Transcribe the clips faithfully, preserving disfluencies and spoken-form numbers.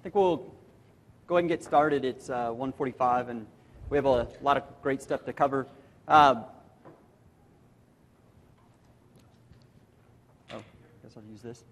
think we'll go ahead and get started. It's uh, one forty-five, and we have a lot of great stuff to cover. Um, oh, I guess I'll use this.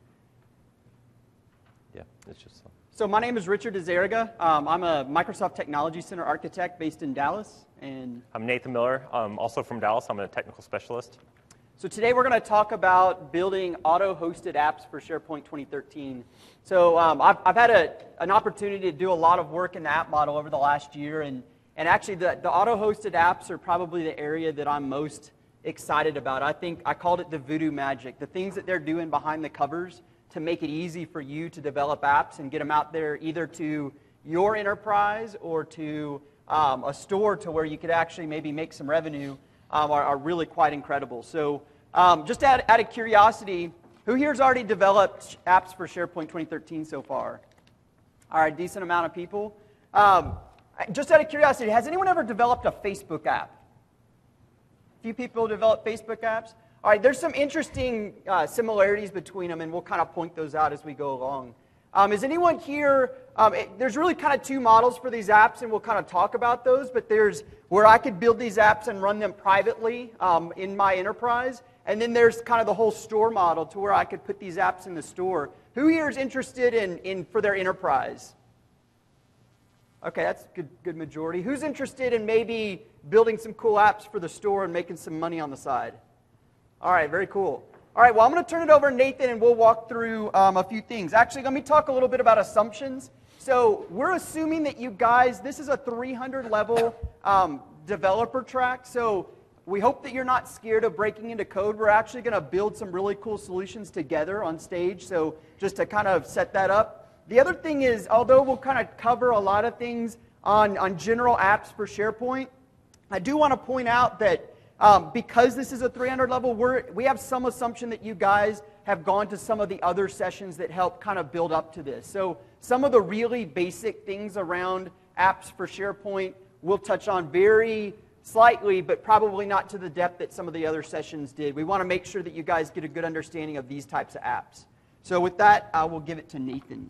Yeah, it's just so. So my name is Richard Azariga. Um, I'm a Microsoft Technology Center architect based in Dallas. And I'm Nathan Miller, um, also from Dallas. I'm a technical specialist. So today we're going to talk about building auto-hosted apps for SharePoint twenty thirteen. So um, I've, I've had a, an opportunity to do a lot of work in the app model over the last year, and, and actually the, the auto-hosted apps are probably the area that I'm most excited about. I think I called it the voodoo magic, the things that they're doing behind the covers to make it easy for you to develop apps and get them out there either to your enterprise or to um, a store to where you could actually maybe make some revenue. Um, are, are really quite incredible. So um, just out, out of curiosity, who here has already developed apps for SharePoint twenty thirteen so far? All right, decent amount of people. Um, just out of curiosity, has anyone ever developed a Facebook app? A few people develop Facebook apps. All right, there's some interesting uh, similarities between them, and we'll kind of point those out as we go along. Um, is anyone here, um, it, there's really kind of two models for these apps, and we'll kind of talk about those, but there's where I could build these apps and run them privately um, in my enterprise, and then there's kind of the whole store model to where I could put these apps in the store. Who here is interested in, in for their enterprise? Okay, that's a good, good majority. Who's interested in maybe building some cool apps for the store and making some money on the side? All right, very cool. All right, well, I'm going to turn it over to Nathan, and we'll walk through um, a few things. Actually, let me talk a little bit about assumptions. So we're assuming that you guys, this is a three hundred level um, developer track, so we hope that you're not scared of breaking into code. We're actually going to build some really cool solutions together on stage, so just to kind of set that up. The other thing is, although we'll kind of cover a lot of things on, on general apps for SharePoint, I do want to point out that Um, because this is a three hundred level, we're, we have some assumption that you guys have gone to some of the other sessions that help kind of build up to this. So some of the really basic things around apps for SharePoint we'll touch on very slightly, but probably not to the depth that some of the other sessions did. We want to make sure that you guys get a good understanding of these types of apps. So with that, I will give it to Nathan.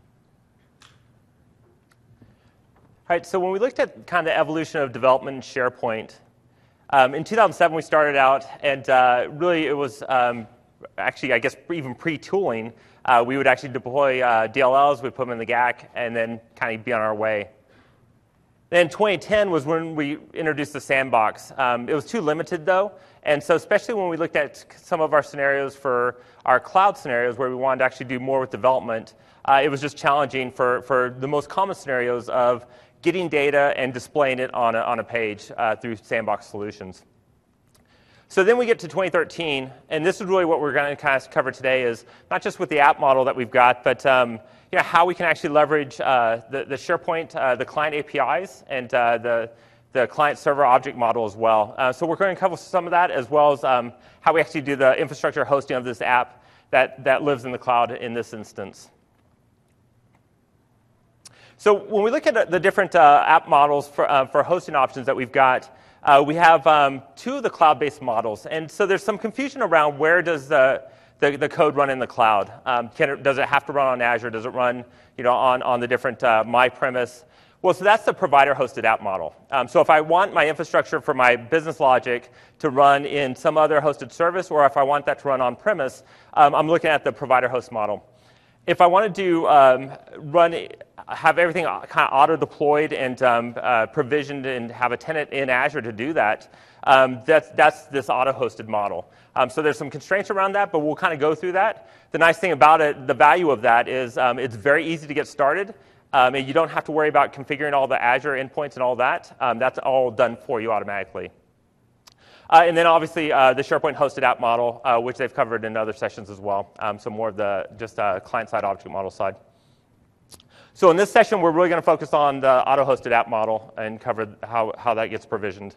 All right, so when we looked at kind of the evolution of development in SharePoint, Um, in two thousand seven, we started out, and uh, really it was um, actually, I guess, even pre-tooling. Uh, we would actually deploy uh, D L Ls, we'd put them in the G A C, and then kind of be on our way. Then twenty ten was when we introduced the sandbox. Um, it was too limited, though, and so especially when we looked at some of our scenarios for our cloud scenarios where we wanted to actually do more with development, uh, it was just challenging for, for the most common scenarios of getting data and displaying it on a, on a page uh, through sandbox solutions. So then we get to twenty thirteen, and this is really what we're going to kind of cover today is not just with the app model that we've got, but um, you know, how we can actually leverage uh, the, the SharePoint, uh, the client A P Is, and uh, the, the client server object model as well. Uh, so we're going to cover some of that, as well as um, how we actually do the infrastructure hosting of this app that, that lives in the cloud in this instance. So when we look at the different uh, app models for, uh, for hosting options that we've got, uh, we have um, two of the cloud-based models. And so there's some confusion around where does the, the, the code run in the cloud. Um, can it, does it have to run on Azure? Does it run you know, on, on the different uh, MyPremise? Well, so that's the provider-hosted app model. Um, so if I want my infrastructure for my business logic to run in some other hosted service, or if I want that to run on-premise, um, I'm looking at the provider-host model. If I want to do um, run, have everything kind of auto-deployed and um, uh, provisioned and have a tenant in Azure to do that, um, that's, that's this auto-hosted model. Um, so there's some constraints around that, but we'll kind of go through that. The nice thing about it, the value of that is um, it's very easy to get started, um, and you don't have to worry about configuring all the Azure endpoints and all that. Um, that's all done for you automatically. Uh, and then obviously uh, the SharePoint hosted app model, uh, which they've covered in other sessions as well. Um, so more of the just uh, client-side object model side. So in this session, we're really going to focus on the auto-hosted app model and cover how, how that gets provisioned.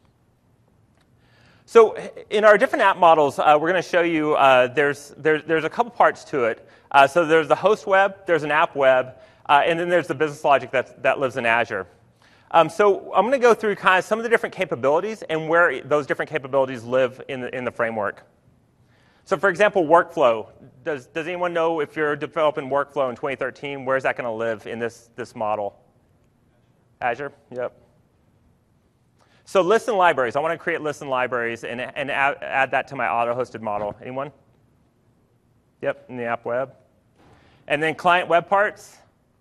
So in our different app models, uh, we're going to show you uh, there's, there's, there's a couple parts to it. Uh, so there's the host web, there's an app web, uh, and then there's the business logic that, that lives in Azure. Um, so I'm going to go through kind of some of the different capabilities and where those different capabilities live in the, in the framework. So for example, workflow. Does, does anyone know if you're developing workflow in twenty thirteen, where's that going to live in this, this model? Azure? Yep. So lists and libraries. I want to create lists and libraries and, and add, add that to my auto-hosted model. Anyone? Yep, in the app web. And then client web parts.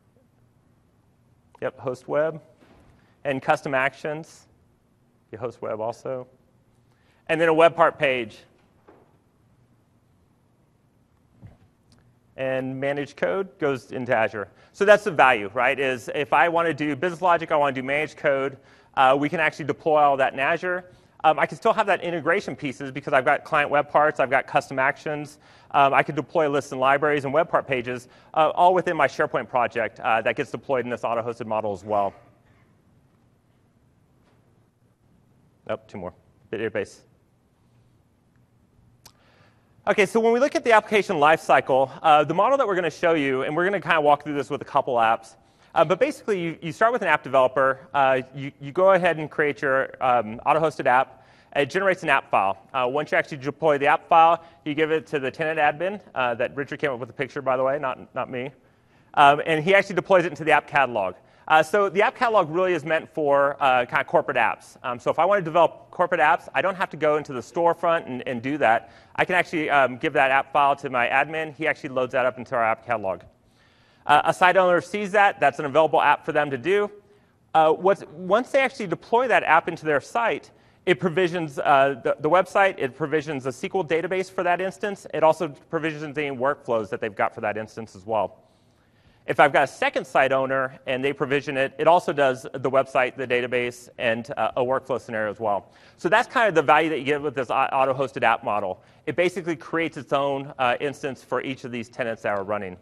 Yep, host web. And custom actions. You host web also. And then a web part page. And managed code goes into Azure. So that's the value, right? Is if I want to do business logic, I want to do managed code, uh, we can actually deploy all that in Azure. Um, I can still have that integration pieces because I've got client web parts, I've got custom actions. Um, I can deploy lists and libraries and web part pages, uh, all within my SharePoint project uh, that gets deployed in this auto-hosted model as well. Nope, two more. Database. Okay, so when we look at the application lifecycle, uh, the model that we're going to show you, and we're going to kind of walk through this with a couple apps, uh, but basically you, you start with an app developer, uh, you, you go ahead and create your um, auto-hosted app, it generates an app file. Uh, once you actually deploy the app file, you give it to the tenant admin, uh, that Richard came up with the picture, by the way, not, not me, um, and he actually deploys it into the app catalog. Uh, so the app catalog really is meant for uh, kind of corporate apps. Um, so if I want to develop corporate apps, I don't have to go into the storefront and, and do that. I can actually um, give that app file to my admin. He actually loads that up into our app catalog. Uh, a site owner sees that. That's an available app for them to do. Uh, what's, once they actually deploy that app into their site, it provisions uh, the, the website. It provisions a S Q L database for that instance. It also provisions any workflows that they've got for that instance as well. If I've got a second site owner and they provision it, it also does the website, the database, and uh, a workflow scenario as well. So that's kind of the value that you get with this auto-hosted app model. It basically creates its own uh, instance for each of these tenants that are running.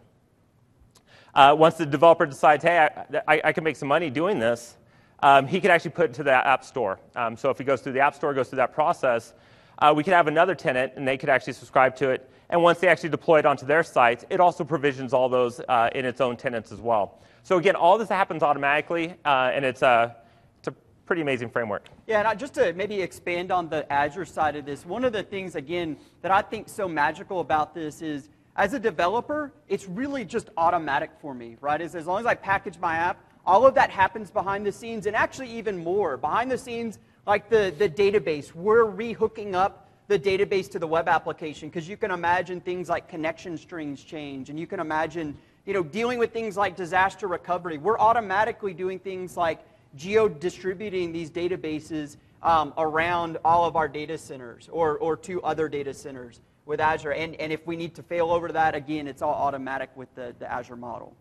Uh, once the developer decides, hey, I, I, I can make some money doing this, um, he can actually put it into the app store. Um, so if he goes through the app store, goes through that process, uh, we could have another tenant, and they could actually subscribe to it. And once they actually deploy it onto their sites, it also provisions all those uh, in its own tenants as well. So again, all this happens automatically, uh, and it's a, it's a pretty amazing framework. Yeah, and I, just to maybe expand on the Azure side of this, one of the things, again, that I think so magical about this is, as a developer, it's really just automatic for me, right? Is as long as I package my app, all of that happens behind the scenes, and actually even more. Behind the scenes, like the, the database, we're re-hooking up the database to the web application, because you can imagine things like connection strings change, and you can imagine, you know, dealing with things like disaster recovery. We're automatically doing things like geo-distributing these databases um, around all of our data centers or, or to other data centers with Azure. And, and if we need to fail over that, again, it's all automatic with the, the Azure model.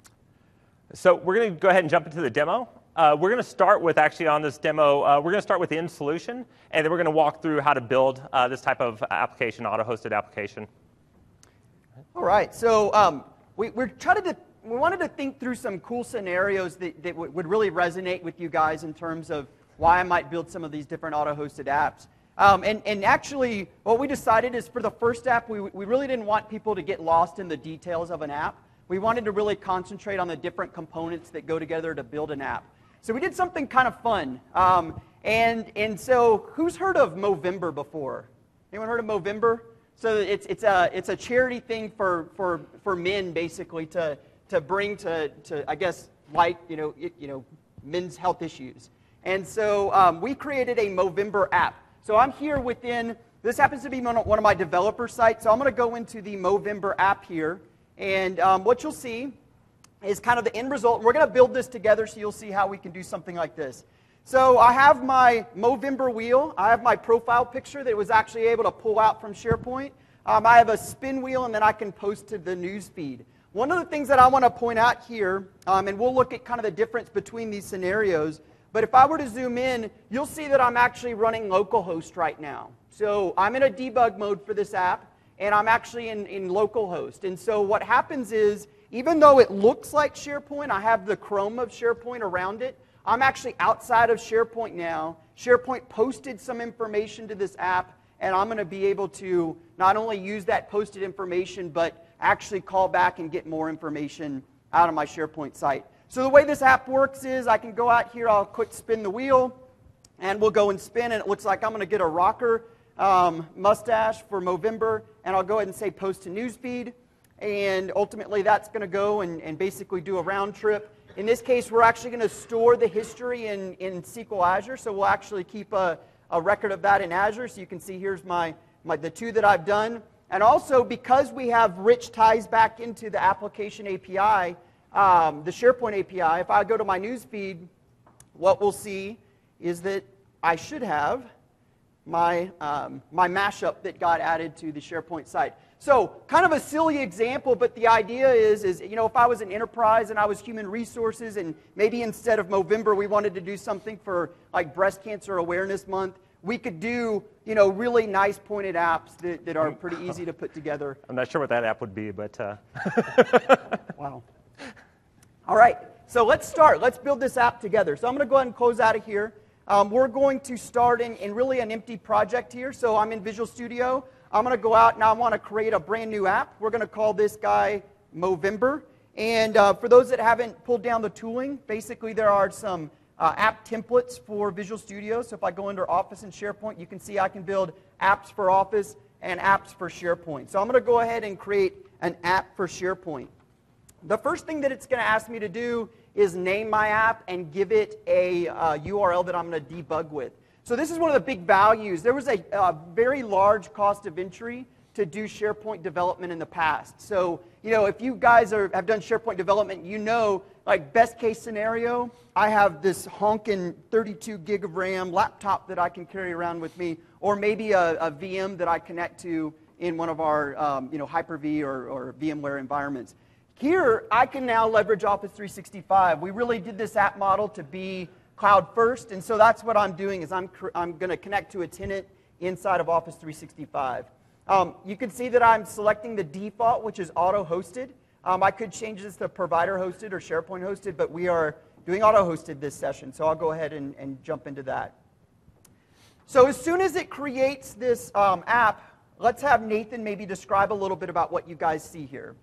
So we're going to go ahead and jump into the demo. Uh, we're going to start with, actually on this demo, uh, we're going to start with the end solution, and then we're going to walk through how to build uh, this type of application, auto-hosted application. All right, so um, we, we're trying to, we wanted to think through some cool scenarios that, that w would really resonate with you guys in terms of why I might build some of these different auto-hosted apps. Um, and, and actually, what we decided is for the first app, we, we really didn't want people to get lost in the details of an app. We wanted to really concentrate on the different components that go together to build an app. So we did something kind of fun. Um, and, and so who's heard of Movember before? Anyone heard of Movember? So it's, it's, a, it's a charity thing for, for, for men, basically, to, to bring to, to, I guess, light, you know, it, you know, men's health issues. And so um, we created a Movember app. So I'm here within, this happens to be one of my developer sites, so I'm going to go into the Movember app here. And um, what you'll see is kind of the end result. We're going to build this together so you'll see how we can do something like this. So I have my Movember wheel. I have my profile picture that was actually able to pull out from SharePoint. Um, I have a spin wheel, and then I can post to the news feed. One of the things that I want to point out here, um, and we'll look at kind of the difference between these scenarios, but if I were to zoom in, you'll see that I'm actually running localhost right now. So I'm in a debug mode for this app, and I'm actually in, in localhost. And so what happens is, even though it looks like SharePoint, I have the Chrome of SharePoint around it, I'm actually outside of SharePoint now. SharePoint posted some information to this app, and I'm going to be able to not only use that posted information, but actually call back and get more information out of my SharePoint site. So the way this app works is I can go out here, I'll click spin the wheel, and we'll go and spin, and it looks like I'm going to get a rocker. um, mustache for Movember, and I'll go ahead and say post to newsfeed. And ultimately, that's going to go and, and basically do a round trip. In this case, we're actually going to store the history in, in S Q L Azure, so we'll actually keep a, a record of that in Azure. So you can see here's my, my the two that I've done. And also, because we have rich ties back into the application A P I, um, the SharePoint A P I, if I go to my newsfeed, what we'll see is that I should have my, um, my mashup that got added to the SharePoint site. So kind of a silly example, but the idea is, is, you know, if I was an enterprise and I was human resources and maybe instead of Movember we wanted to do something for like Breast Cancer Awareness Month, we could do, you know, really nice pointed apps that, that are pretty easy to put together. I'm not sure what that app would be, but... Uh... Wow. All right, so let's start. Let's build this app together. So I'm going to go ahead and close out of here. Um, we're going to start in, in really an empty project here. So I'm in Visual Studio. I'm going to go out and I want to create a brand new app. We're going to call this guy Movember. And uh, for those that haven't pulled down the tooling, basically there are some uh, app templates for Visual Studio. So if I go under Office and SharePoint, you can see I can build apps for Office and apps for SharePoint. So I'm going to go ahead and create an app for SharePoint. The first thing that it's going to ask me to do is name my app and give it a uh, U R L that I'm going to debug with. So this is one of the big values. There was a uh, very large cost of entry to do SharePoint development in the past. So, you know, if you guys are, have done SharePoint development, you know, like best case scenario, I have this honking thirty-two gig of RAM laptop that I can carry around with me, or maybe a, a V M that I connect to in one of our, um, you know, Hyper-V or, or VMware environments. Here, I can now leverage Office three sixty-five. We really did this app model to be cloud first, and so that's what I'm doing is I'm, I'm going to connect to a tenant inside of Office three sixty-five. Um, you can see that I'm selecting the default, which is auto-hosted. Um, I could change this to provider-hosted or SharePoint-hosted, but we are doing auto-hosted this session, so I'll go ahead and, and jump into that. So as soon as it creates this um, app, let's have Nathan maybe describe a little bit about what you guys see here.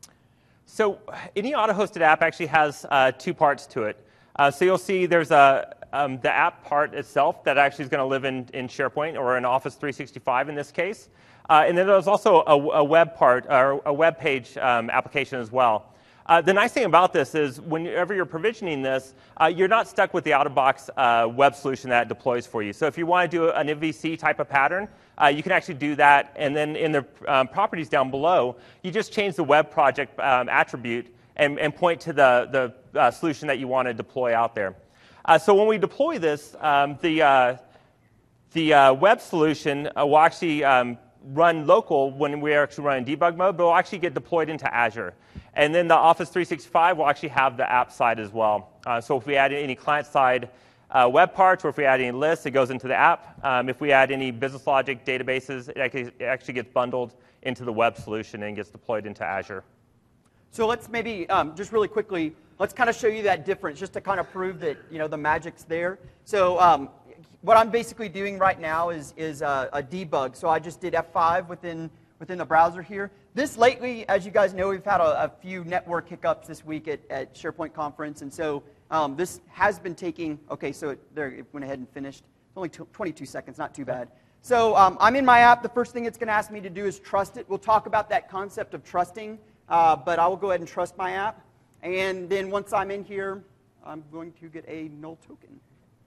So any auto-hosted app actually has uh, two parts to it. Uh, so you'll see there's a, um, the app part itself that actually is going to live in, in SharePoint or in Office three sixty-five in this case. Uh, and then there's also a, a web part, or a web page um, application as well. Uh, the nice thing about this is whenever you're provisioning this, uh, you're not stuck with the out-of-box uh, web solution that deploys for you. So if you want to do an M V C type of pattern, uh, you can actually do that. And then in the um, properties down below, you just change the web project um, attribute and, and point to the, the uh, solution that you want to deploy out there. Uh, so when we deploy this, um, the, uh, the uh, web solution uh, will actually um, run local when we are actually running debug mode, but will actually get deployed into Azure. And then the Office three sixty-five will actually have the app side as well. Uh, so if we add any client-side uh, web parts, or if we add any lists, it goes into the app. Um, if we add any business logic databases, it actually, it actually gets bundled into the web solution and gets deployed into Azure. So let's maybe, um, just really quickly, let's kind of show you that difference, just to kind of prove that, you know, the magic's there. So um, what I'm basically doing right now is, is a, a debug. So I just did F five within, within the browser here. This lately, as you guys know, we've had a, a few network hiccups this week at, at SharePoint Conference. And so um, this has been taking, okay, so it, there, it went ahead and finished. It's only twenty-two seconds, not too bad. So um, I'm in my app. The first thing it's going to ask me to do is trust it. We'll talk about that concept of trusting, uh, but I will go ahead and trust my app. And then once I'm in here, I'm going to get a null token.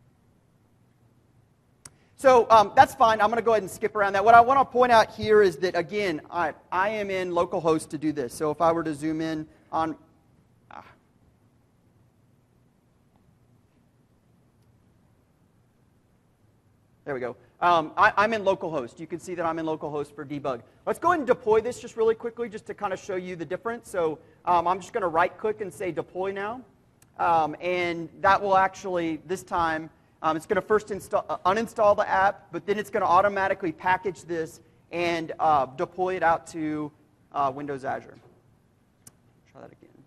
So um, that's fine. I'm going to go ahead and skip around that. What I want to point out here is that, again, I, I am in localhost to do this. So if I were to zoom in on... Ah. There we go. Um, I, I'm in localhost. You can see that I'm in localhost for debug. Let's go ahead and deploy this just really quickly just to kind of show you the difference. So um, I'm just going to right-click and say deploy now. Um, and that will actually, this time, Um, it's going to first install, uh, uninstall the app, but then it's going to automatically package this and uh, deploy it out to uh, Windows Azure. Try that again.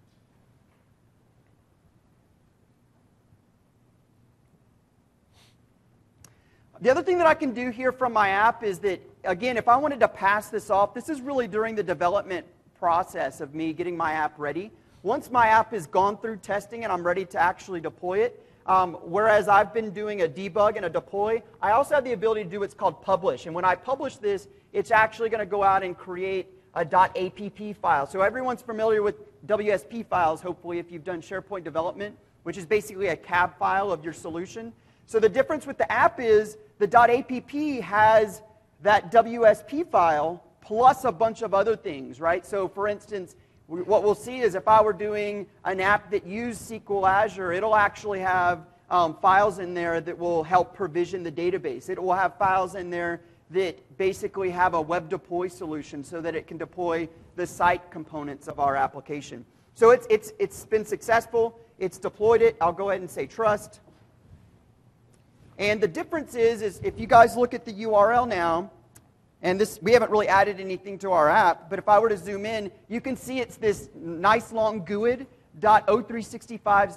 The other thing that I can do here from my app is that, again, if I wanted to pass this off, this is really during the development process of me getting my app ready. Once my app has gone through testing and I'm ready to actually deploy it, um, whereas I've been doing a debug and a deploy, I also have the ability to do what's called publish. And when I publish this, it's actually going to go out and create a .app file. So everyone's familiar with W S P files, hopefully, if you've done SharePoint development, which is basically a cab file of your solution. So the difference with the app is the .app has that W S P file plus a bunch of other things, right? So for instance, we, what we'll see is if I were doing an app that used S Q L Azure, it'll actually have um, files in there that will help provision the database. It will have files in there that basically have a web deploy solution so that it can deploy the site components of our application. So it's, it's, it's been successful. It's deployed it. I'll go ahead and say trust. And the difference is, is if you guys look at the U R L now, and this, we haven't really added anything to our app, but if I were to zoom in, you can see it's this nice long G U I D dot O three sixty-five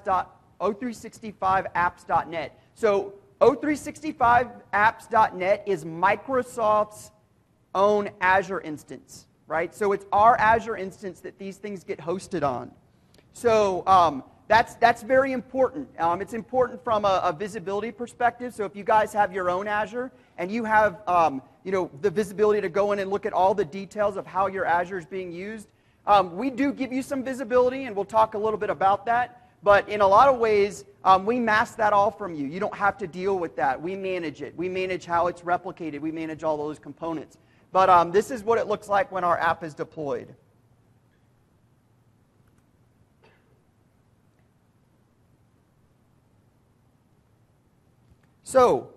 apps dot net. So O three sixty-five apps dot net is Microsoft's own Azure instance, right? So it's our Azure instance that these things get hosted on. So um, that's, that's very important. Um, it's important from a, a visibility perspective. So if you guys have your own Azure and you have um, you know, the visibility to go in and look at all the details of how your Azure is being used, um, we do give you some visibility, and we'll talk a little bit about that. But in a lot of ways, um, we mask that all from you. You don't have to deal with that. We manage it. We manage how it's replicated. We manage all those components. But um, this is what it looks like when our app is deployed. So,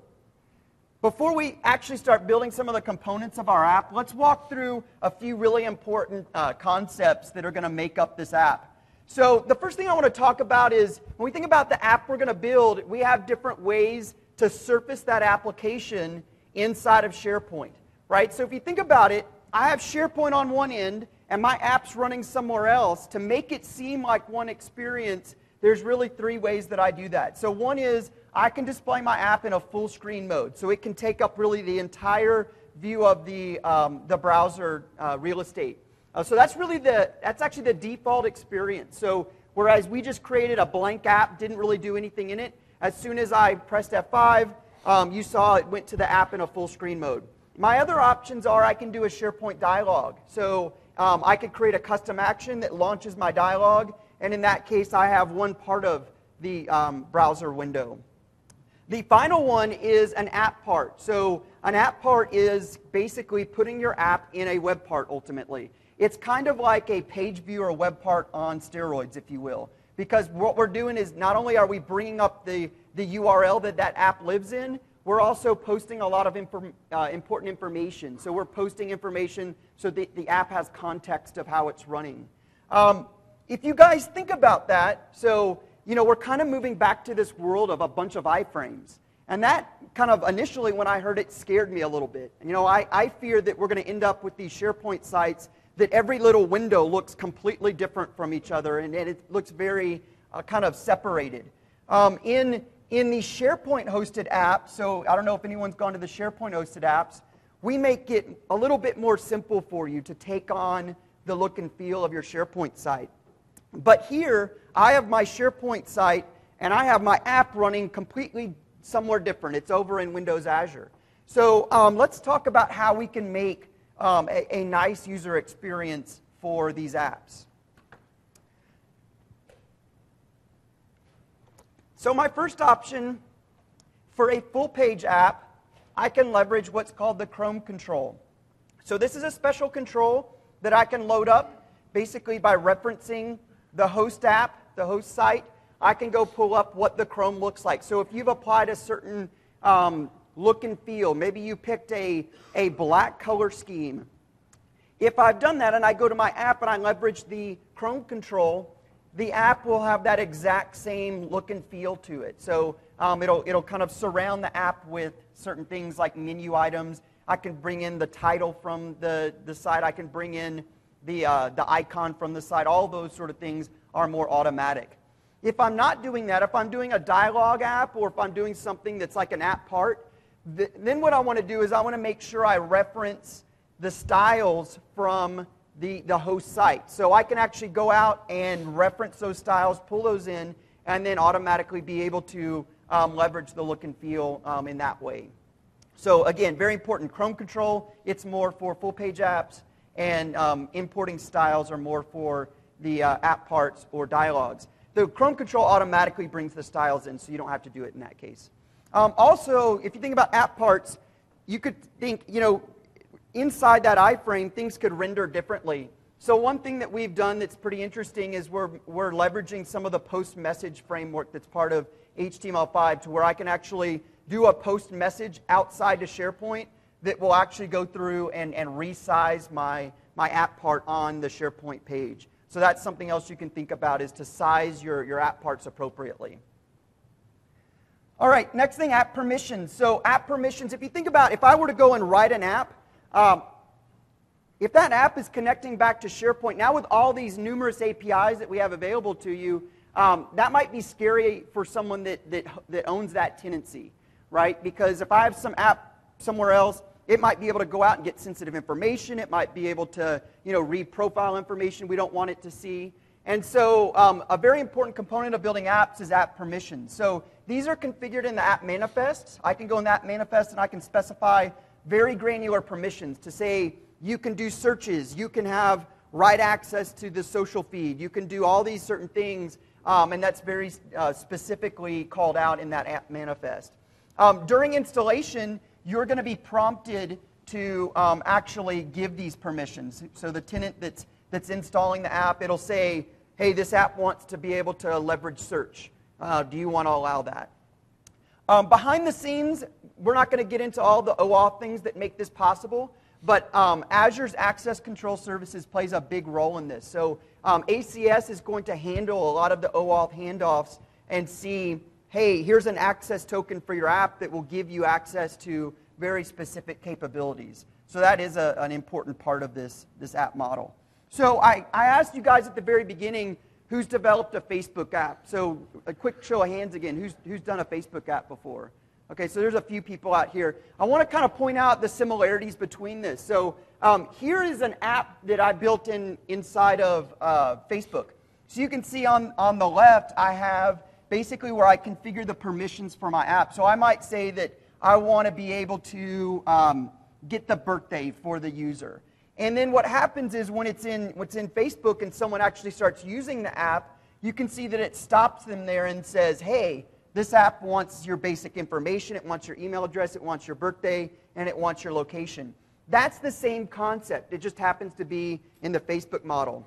before we actually start building some of the components of our app, let's walk through a few really important uh, concepts that are going to make up this app. So the first thing I want to talk about is, when we think about the app we're going to build, we have different ways to surface that application inside of SharePoint, right? So if you think about it, I have SharePoint on one end, and my app's running somewhere else. To make it seem like one experience, there's really three ways that I do that. So one is, I can display my app in a full screen mode, so it can take up really the entire view of the, um, the browser uh, real estate. Uh, so that's really the, that's actually the default experience. So whereas we just created a blank app, didn't really do anything in it, as soon as I pressed F five, um, you saw it went to the app in a full screen mode. My other options are I can do a SharePoint dialog. So um, I could create a custom action that launches my dialog, and in that case, I have one part of the um, browser window. The final one is an app part. So an app part is basically putting your app in a web part ultimately. It's kind of like a page view or a web part on steroids, if you will. Because what we're doing is not only are we bringing up the, the U R L that that app lives in, we're also posting a lot of inform, uh, important information. So we're posting information so that the app has context of how it's running. Um, if you guys think about that, so you know, we're kind of moving back to this world of a bunch of iframes. And that kind of initially, when I heard it, scared me a little bit. You know, I, I fear that we're going to end up with these SharePoint sites that every little window looks completely different from each other, and, and it looks very uh, kind of separated. Um, in, in the SharePoint hosted app, so I don't know if anyone's gone to the SharePoint hosted apps, we make it a little bit more simple for you to take on the look and feel of your SharePoint site. But here, I have my SharePoint site, and I have my app running completely somewhere different. It's over in Windows Azure. So um, let's talk about how we can make um, a, a nice user experience for these apps. So my first option, for a full-page app, I can leverage what's called the Chrome control. So this is a special control that I can load up basically by referencing the host app, the host site. I can go pull up what the Chrome looks like. So if you've applied a certain um, look and feel, maybe you picked a, a black color scheme. If I've done that and I go to my app and I leverage the Chrome control, the app will have that exact same look and feel to it. So um, it'll, it'll kind of surround the app with certain things like menu items. I can bring in the title from the, the site. I can bring in the, uh, the icon from the site. All those sort of things are more automatic. If I'm not doing that, if I'm doing a dialogue app or if I'm doing something that's like an app part, th then what I want to do is I want to make sure I reference the styles from the, the host site. So I can actually go out and reference those styles, pull those in, and then automatically be able to um, leverage the look and feel um, in that way. So again, very important. Chrome control, it's more for full-page apps, and um, importing styles are more for the uh, app parts or dialogues. The Chrome control automatically brings the styles in, so you don't have to do it in that case. Um, also, if you think about app parts, you could think, you know, inside that iframe, things could render differently. So one thing that we've done that's pretty interesting is we're, we're leveraging some of the post message framework that's part of H T M L five to where I can actually do a post message outside to SharePoint that will actually go through and, and resize my, my app part on the SharePoint page. So that's something else you can think about, is to size your, your app parts appropriately. All right, next thing, app permissions. So app permissions, if you think about, if I were to go and write an app, um, if that app is connecting back to SharePoint, now with all these numerous A P Is that we have available to you, um, that might be scary for someone that, that, that owns that tenancy, right? Because if I have some app somewhere else, it might be able to go out and get sensitive information. It might be able to, you know, read profile information we don't want it to see. And so um, a very important component of building apps is app permissions. So these are configured in the app manifests. I can go in that manifest and I can specify very granular permissions to say you can do searches, you can have write access to the social feed, you can do all these certain things, um, and that's very uh, specifically called out in that app manifest. Um, during installation, you're going to be prompted to um, actually give these permissions. So the tenant that's, that's installing the app, it'll say, hey, this app wants to be able to leverage search. Uh, do you want to allow that? Um, behind the scenes, we're not going to get into all the OAuth things that make this possible, but um, Azure's Access Control Services plays a big role in this. So um, A C S is going to handle a lot of the OAuth handoffs and see, hey, here's an access token for your app that will give you access to very specific capabilities. So that is a, an important part of this, this app model. So I, I asked you guys at the very beginning, who's developed a Facebook app? So a quick show of hands again, who's, who's done a Facebook app before? Okay, so there's a few people out here. I want to kind of point out the similarities between this. So um, here is an app that I built in inside of uh, Facebook. So you can see on, on the left, I have basically where I configure the permissions for my app. So I might say that I want to be able to um, get the birthday for the user. And then what happens is when it's in, what's in Facebook and someone actually starts using the app, you can see that it stops them there and says, hey, this app wants your basic information, it wants your email address, it wants your birthday, and it wants your location. That's the same concept. It just happens to be in the Facebook model.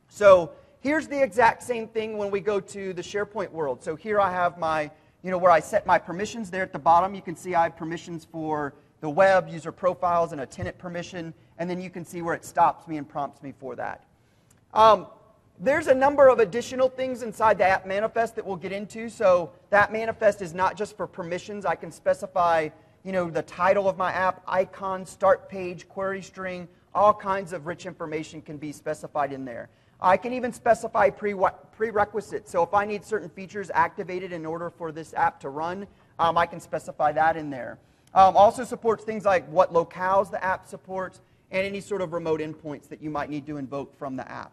So here's the exact same thing when we go to the SharePoint world. So here I have my, you know, where I set my permissions there at the bottom. You can see I have permissions for the web, user profiles, and a tenant permission. And then you can see where it stops me and prompts me for that. Um, there's a number of additional things inside the app manifest that we'll get into. So that manifest is not just for permissions. I can specify, you know, the title of my app, icon, start page, query string, all kinds of rich information can be specified in there. I can even specify pre prerequisites. So if I need certain features activated in order for this app to run, um, I can specify that in there. Um, also supports things like what locales the app supports and any sort of remote endpoints that you might need to invoke from the app.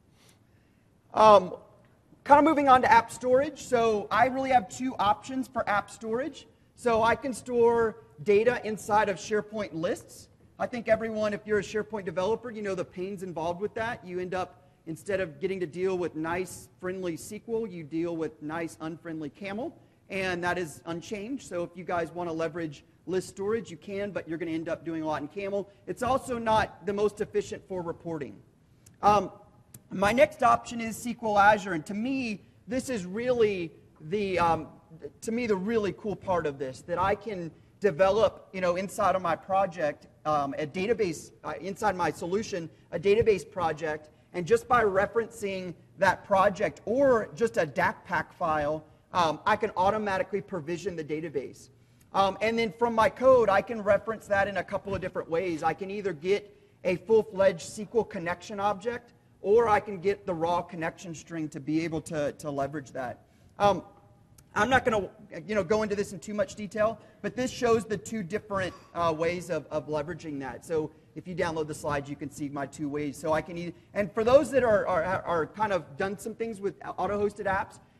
Um, kind of moving on to app storage. So I really have two options for app storage. So I can store data inside of SharePoint lists. I think everyone, if you're a SharePoint developer, you know the pains involved with that. You end up, instead of getting to deal with nice, friendly S Q L, you deal with nice, unfriendly CAML. And that is unchanged. So if you guys want to leverage list storage, you can, but you're going to end up doing a lot in CAML. It's also not the most efficient for reporting. Um, my next option is S Q L Azure, and to me, this is really the, um, to me, the really cool part of this, that I can develop, you know, inside of my project, um, a database, uh, inside my solution, a database project, and just by referencing that project or just a D A C pack file, um, I can automatically provision the database. Um, and then from my code, I can reference that in a couple of different ways. I can either get a full-fledged S Q L connection object, or I can get the raw connection string to be able to, to leverage that. Um, I'm not going to you know, go into this in too much detail, but this shows the two different uh, ways of, of leveraging that. So if you download the slides, you can see my two ways. So I can either, and for those that are, are, are kind of done some things with auto-hosted apps,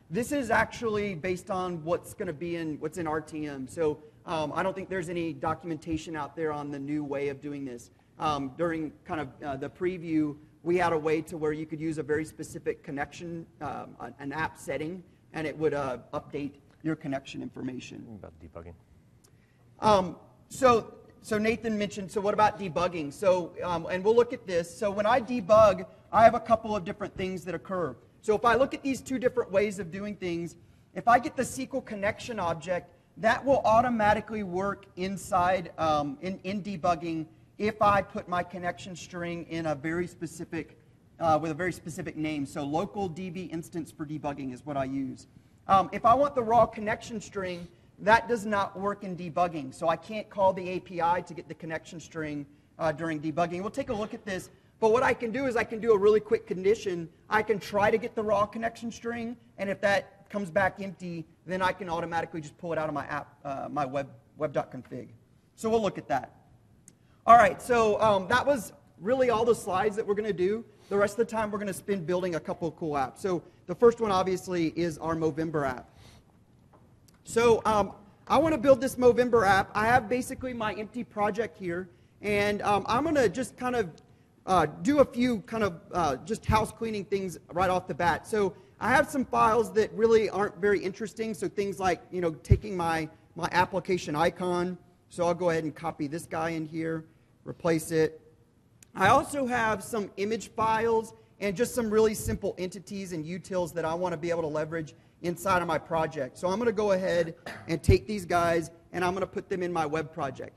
This is actually based on what's going to be in what's in R T M. So um, I don't think there's any documentation out there on the new way of doing this. Um, during kind of uh, the preview, we had a way to where you could use a very specific connection, um, an app setting, and it would uh, update your connection information. About debugging. Um, so, so Nathan mentioned, so what about debugging? So, um, and we'll look at this. So when I debug, I have a couple of different things that occur. So if I look at these two different ways of doing things, if I get the S Q L connection object, that will automatically work inside, um, in, in debugging if I put my connection string in a very specific, uh, with a very specific name. So local D B instance for debugging is what I use. Um, if I want the raw connection string, that does not work in debugging. So I can't call the A P I to get the connection string uh, during debugging. We'll take a look at this. But what I can do is I can do a really quick condition. I can try to get the raw connection string, and if that comes back empty, then I can automatically just pull it out of my app, uh, my web web.config. So we'll look at that. All right, so um, that was really all the slides that we're going to do. The rest of the time we're going to spend building a couple of cool apps. So the first one obviously is our Movember app. So um, I want to build this Movember app. I have basically my empty project here, and um, I'm going to just kind of uh, do a few kind of uh, just house cleaning things right off the bat. So I have some files that really aren't very interesting. So things like, you know, taking my, my application icon. So I'll go ahead and copy this guy in here, replace it. I also have some image files and just some really simple entities and utils that I want to be able to leverage inside of my project. So I'm going to go ahead and take these guys and I'm going to put them in my web project.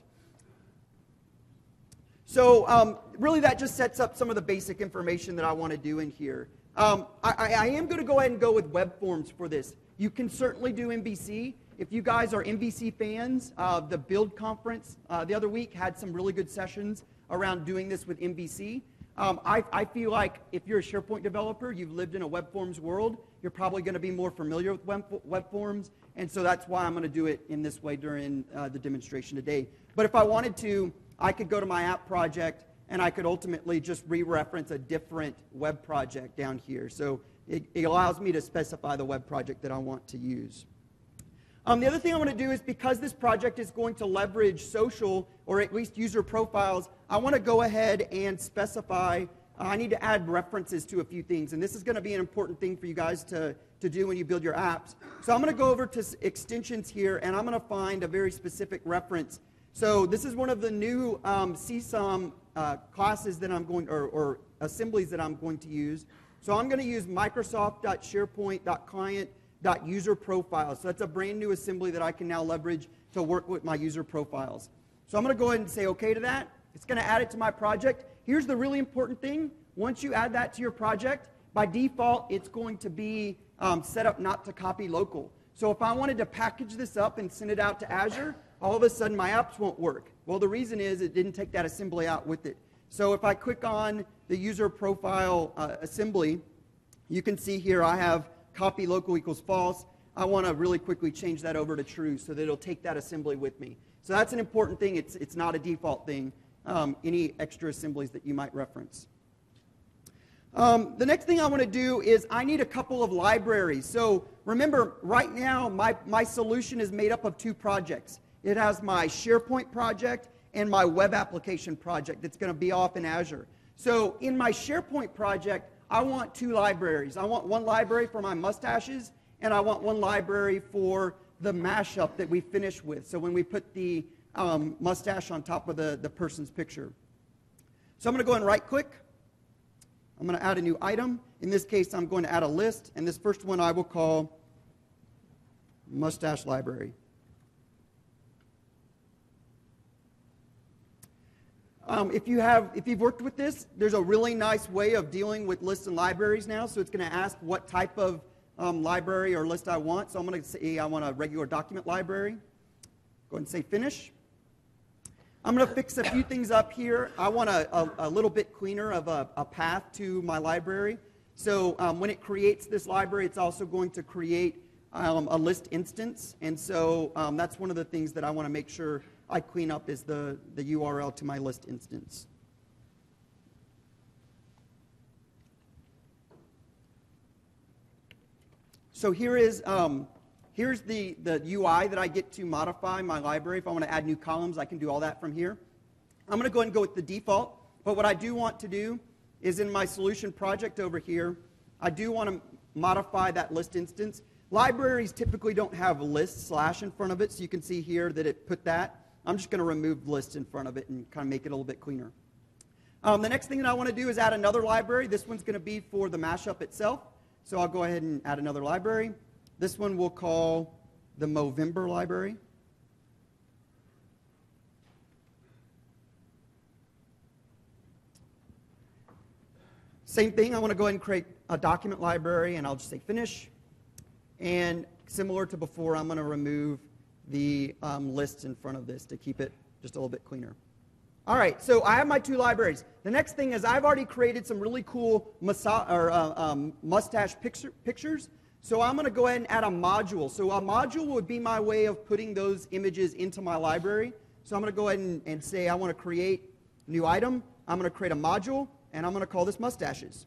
So um, really that just sets up some of the basic information that I want to do in here. Um, I, I am going to go ahead and go with web forms for this. You can certainly do M V C. If you guys are M V C fans, uh, the Build Conference uh, the other week had some really good sessions around doing this with M V C. Um, I, I feel like if you're a SharePoint developer, you've lived in a web forms world, you're probably going to be more familiar with web, web forms, and so that's why I'm going to do it in this way during uh, the demonstration today. But if I wanted to, I could go to my app project, and I could ultimately just re-reference a different web project down here. So it, it allows me to specify the web project that I want to use. Um, the other thing I want to do is, because this project is going to leverage social, or at least user profiles, I want to go ahead and specify, uh, I need to add references to a few things. And this is going to be an important thing for you guys to, to do when you build your apps. So I'm going to go over to extensions here, and I'm going to find a very specific reference. So this is one of the new um, C SOM uh, classes that I'm going, or, or assemblies that I'm going to use. So I'm going to use Microsoft.SharePoint.client user profiles. So that's a brand new assembly that I can now leverage to work with my user profiles. So I'm going to go ahead and say OK to that. It's going to add it to my project. Here's the really important thing. Once you add that to your project, by default, it's going to be um, set up not to copy local. So if I wanted to package this up and send it out to Azure, all of a sudden my apps won't work. Well, the reason is it didn't take that assembly out with it. So if I click on the user profile uh, assembly, you can see here I have copy local equals false. I want to really quickly change that over to true so that it'll take that assembly with me. So that's an important thing. It's, it's not a default thing, um, any extra assemblies that you might reference. Um, the next thing I want to do is I need a couple of libraries. So remember, right now, my, my solution is made up of two projects. It has my SharePoint project and my web application project that's going to be off in Azure. So in my SharePoint project, I want two libraries. I want one library for my mustaches, and I want one library for the mashup that we finish with. So when we put the um, mustache on top of the, the person's picture. So I'm going to go and right-click. I'm going to add a new item. In this case, I'm going to add a list, and this first one I will call mustache library. Um, if, you have, if you've worked with this, there's a really nice way of dealing with lists and libraries now. So it's going to ask what type of um, library or list I want. So I'm going to say I want a regular document library. Go ahead and say finish. I'm going to fix a few things up here. I want a, a, a little bit cleaner of a, a path to my library. So um, when it creates this library, it's also going to create um, a list instance. And so um, that's one of the things that I want to make sure I clean up is the, the U R L to my list instance. So here is um, here's the, the U I that I get to modify my library. If I want to add new columns, I can do all that from here. I'm going to go ahead and go with the default. But what I do want to do is in my solution project over here, I do want to modify that list instance. Libraries typically don't have list slash in front of it, so you can see here that it put that. I'm just going to remove list in front of it and kind of make it a little bit cleaner. Um, the next thing that I want to do is add another library. This one's going to be for the mashup itself. So I'll go ahead and add another library. This one we'll call the Movember library. Same thing, I want to go ahead and create a document library, and I'll just say finish. And similar to before, I'm going to remove the um, lists in front of this to keep it just a little bit cleaner. All right, so I have my two libraries. The next thing is I've already created some really cool masa- or, uh, um, mustache picture- pictures. So I'm going to go ahead and add a module. So a module would be my way of putting those images into my library. So I'm going to go ahead and, and say I want to create a new item. I'm going to create a module, and I'm going to call this mustaches.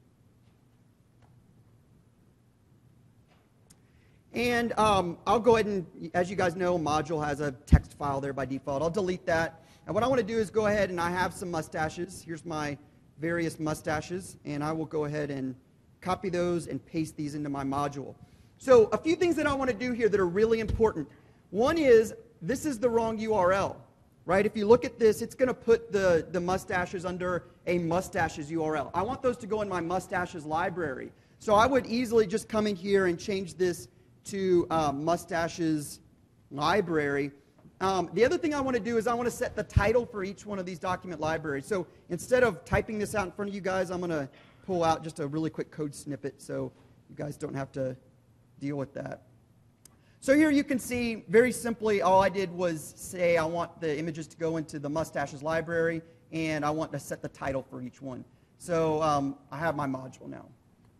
And um, I'll go ahead and, as you guys know, module has a text file there by default. I'll delete that. And what I want to do is go ahead and I have some mustaches. Here's my various mustaches. And I will go ahead and copy those and paste these into my module. So a few things that I want to do here that are really important. One is this is the wrong U R L, right? If you look at this, it's going to put the, the mustaches under a mustaches U R L. I want those to go in my mustaches library. So I would easily just come in here and change this to um, mustaches library. Um, the other thing I want to do is I want to set the title for each one of these document libraries. So instead of typing this out in front of you guys, I'm going to pull out just a really quick code snippet so you guys don't have to deal with that. So here you can see very simply all I did was say I want the images to go into the mustaches library and I want to set the title for each one. So um, I have my module now.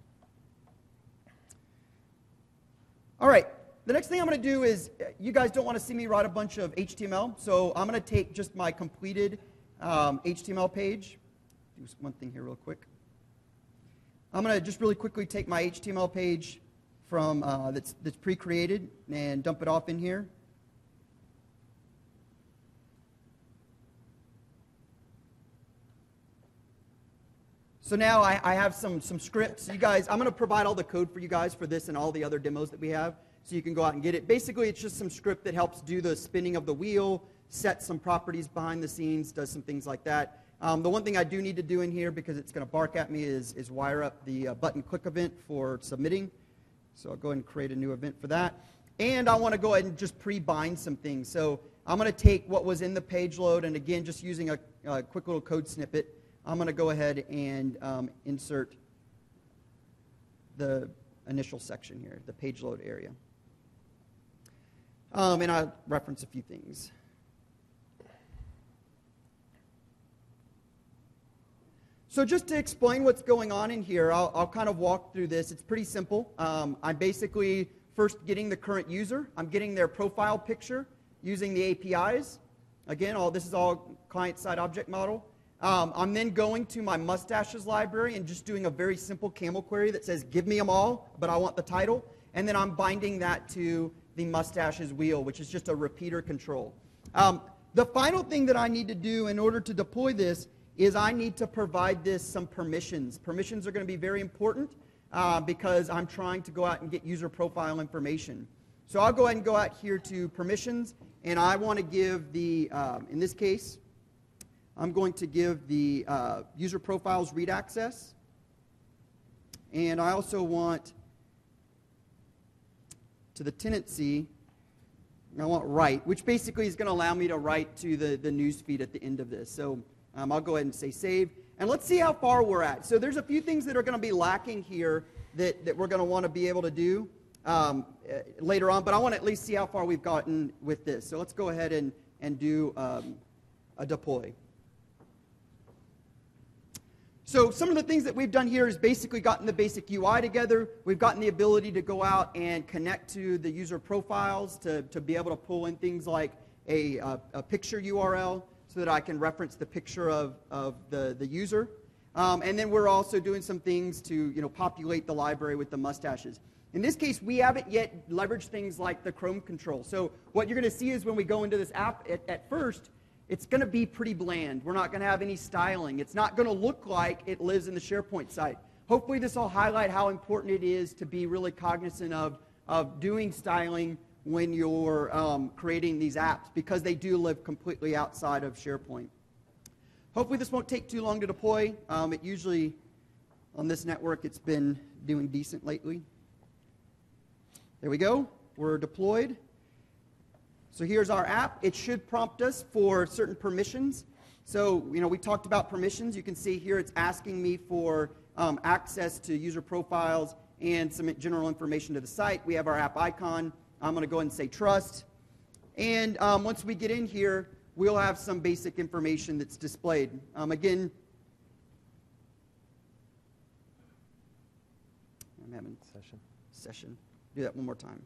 All right, the next thing I'm going to do is, you guys don't want to see me write a bunch of H T M L, so I'm going to take just my completed um, H T M L page. Do one thing here real quick. I'm going to just really quickly take my H T M L page from uh, that's, that's pre-created and dump it off in here. So now I, I have some, some scripts. You guys, I'm going to provide all the code for you guys for this and all the other demos that we have, so you can go out and get it. Basically, it's just some script that helps do the spinning of the wheel, set some properties behind the scenes, does some things like that. Um, the one thing I do need to do in here, because it's going to bark at me, is, is wire up the uh, button click event for submitting. So I'll go ahead and create a new event for that. And I want to go ahead and just pre-bind some things. So I'm going to take what was in the page load, and again, just using a, a quick little code snippet, I'm going to go ahead and um, insert the initial section here, the page load area. Um, and I'll reference a few things. So just to explain what's going on in here, I'll, I'll kind of walk through this. It's pretty simple. Um, I'm basically first getting the current user. I'm getting their profile picture using the A P Is. Again, all this is all client-side object model. Um, I'm then going to my mustaches library and just doing a very simple camel query that says, give me them all, but I want the title. And then I'm binding that to the mustaches wheel, which is just a repeater control. Um, the final thing that I need to do in order to deploy this is I need to provide this some permissions. Permissions are going to be very important uh, because I'm trying to go out and get user profile information. So I'll go ahead and go out here to permissions, and I want to give the, um, in this case, I'm going to give the uh, user profiles read access. And I also want to the tenancy, I want write, which basically is going to allow me to write to the, the news feed at the end of this. So um, I'll go ahead and say save. And let's see how far we're at. So there's a few things that are going to be lacking here that, that we're going to want to be able to do um, uh, later on. But I want to at least see how far we've gotten with this. So let's go ahead and, and do um, a deploy. So some of the things that we've done here is basically gotten the basic U I together. We've gotten the ability to go out and connect to the user profiles to, to be able to pull in things like a, a, a picture U R L so that I can reference the picture of, of the, the user. Um, and then we're also doing some things to you know, populate the library with the mustaches. In this case, we haven't yet leveraged things like the Chrome control. So what you're going to see is when we go into this app at, at first, it's going to be pretty bland. We're not going to have any styling. It's not going to look like it lives in the SharePoint site. Hopefully this will highlight how important it is to be really cognizant of, of doing styling when you're um, creating these apps, because they do live completely outside of SharePoint. Hopefully this won't take too long to deploy. Um, it usually, on this network, it's been doing decent lately. There we go. We're deployed. So here's our app. It should prompt us for certain permissions. So, you know, we talked about permissions. You can see here it's asking me for um, access to user profiles and some general information to the site. We have our app icon. I'm going to go ahead and say trust. And um, once we get in here, we'll have some basic information that's displayed. Um, again, I'm having Session. Session. Do that one more time.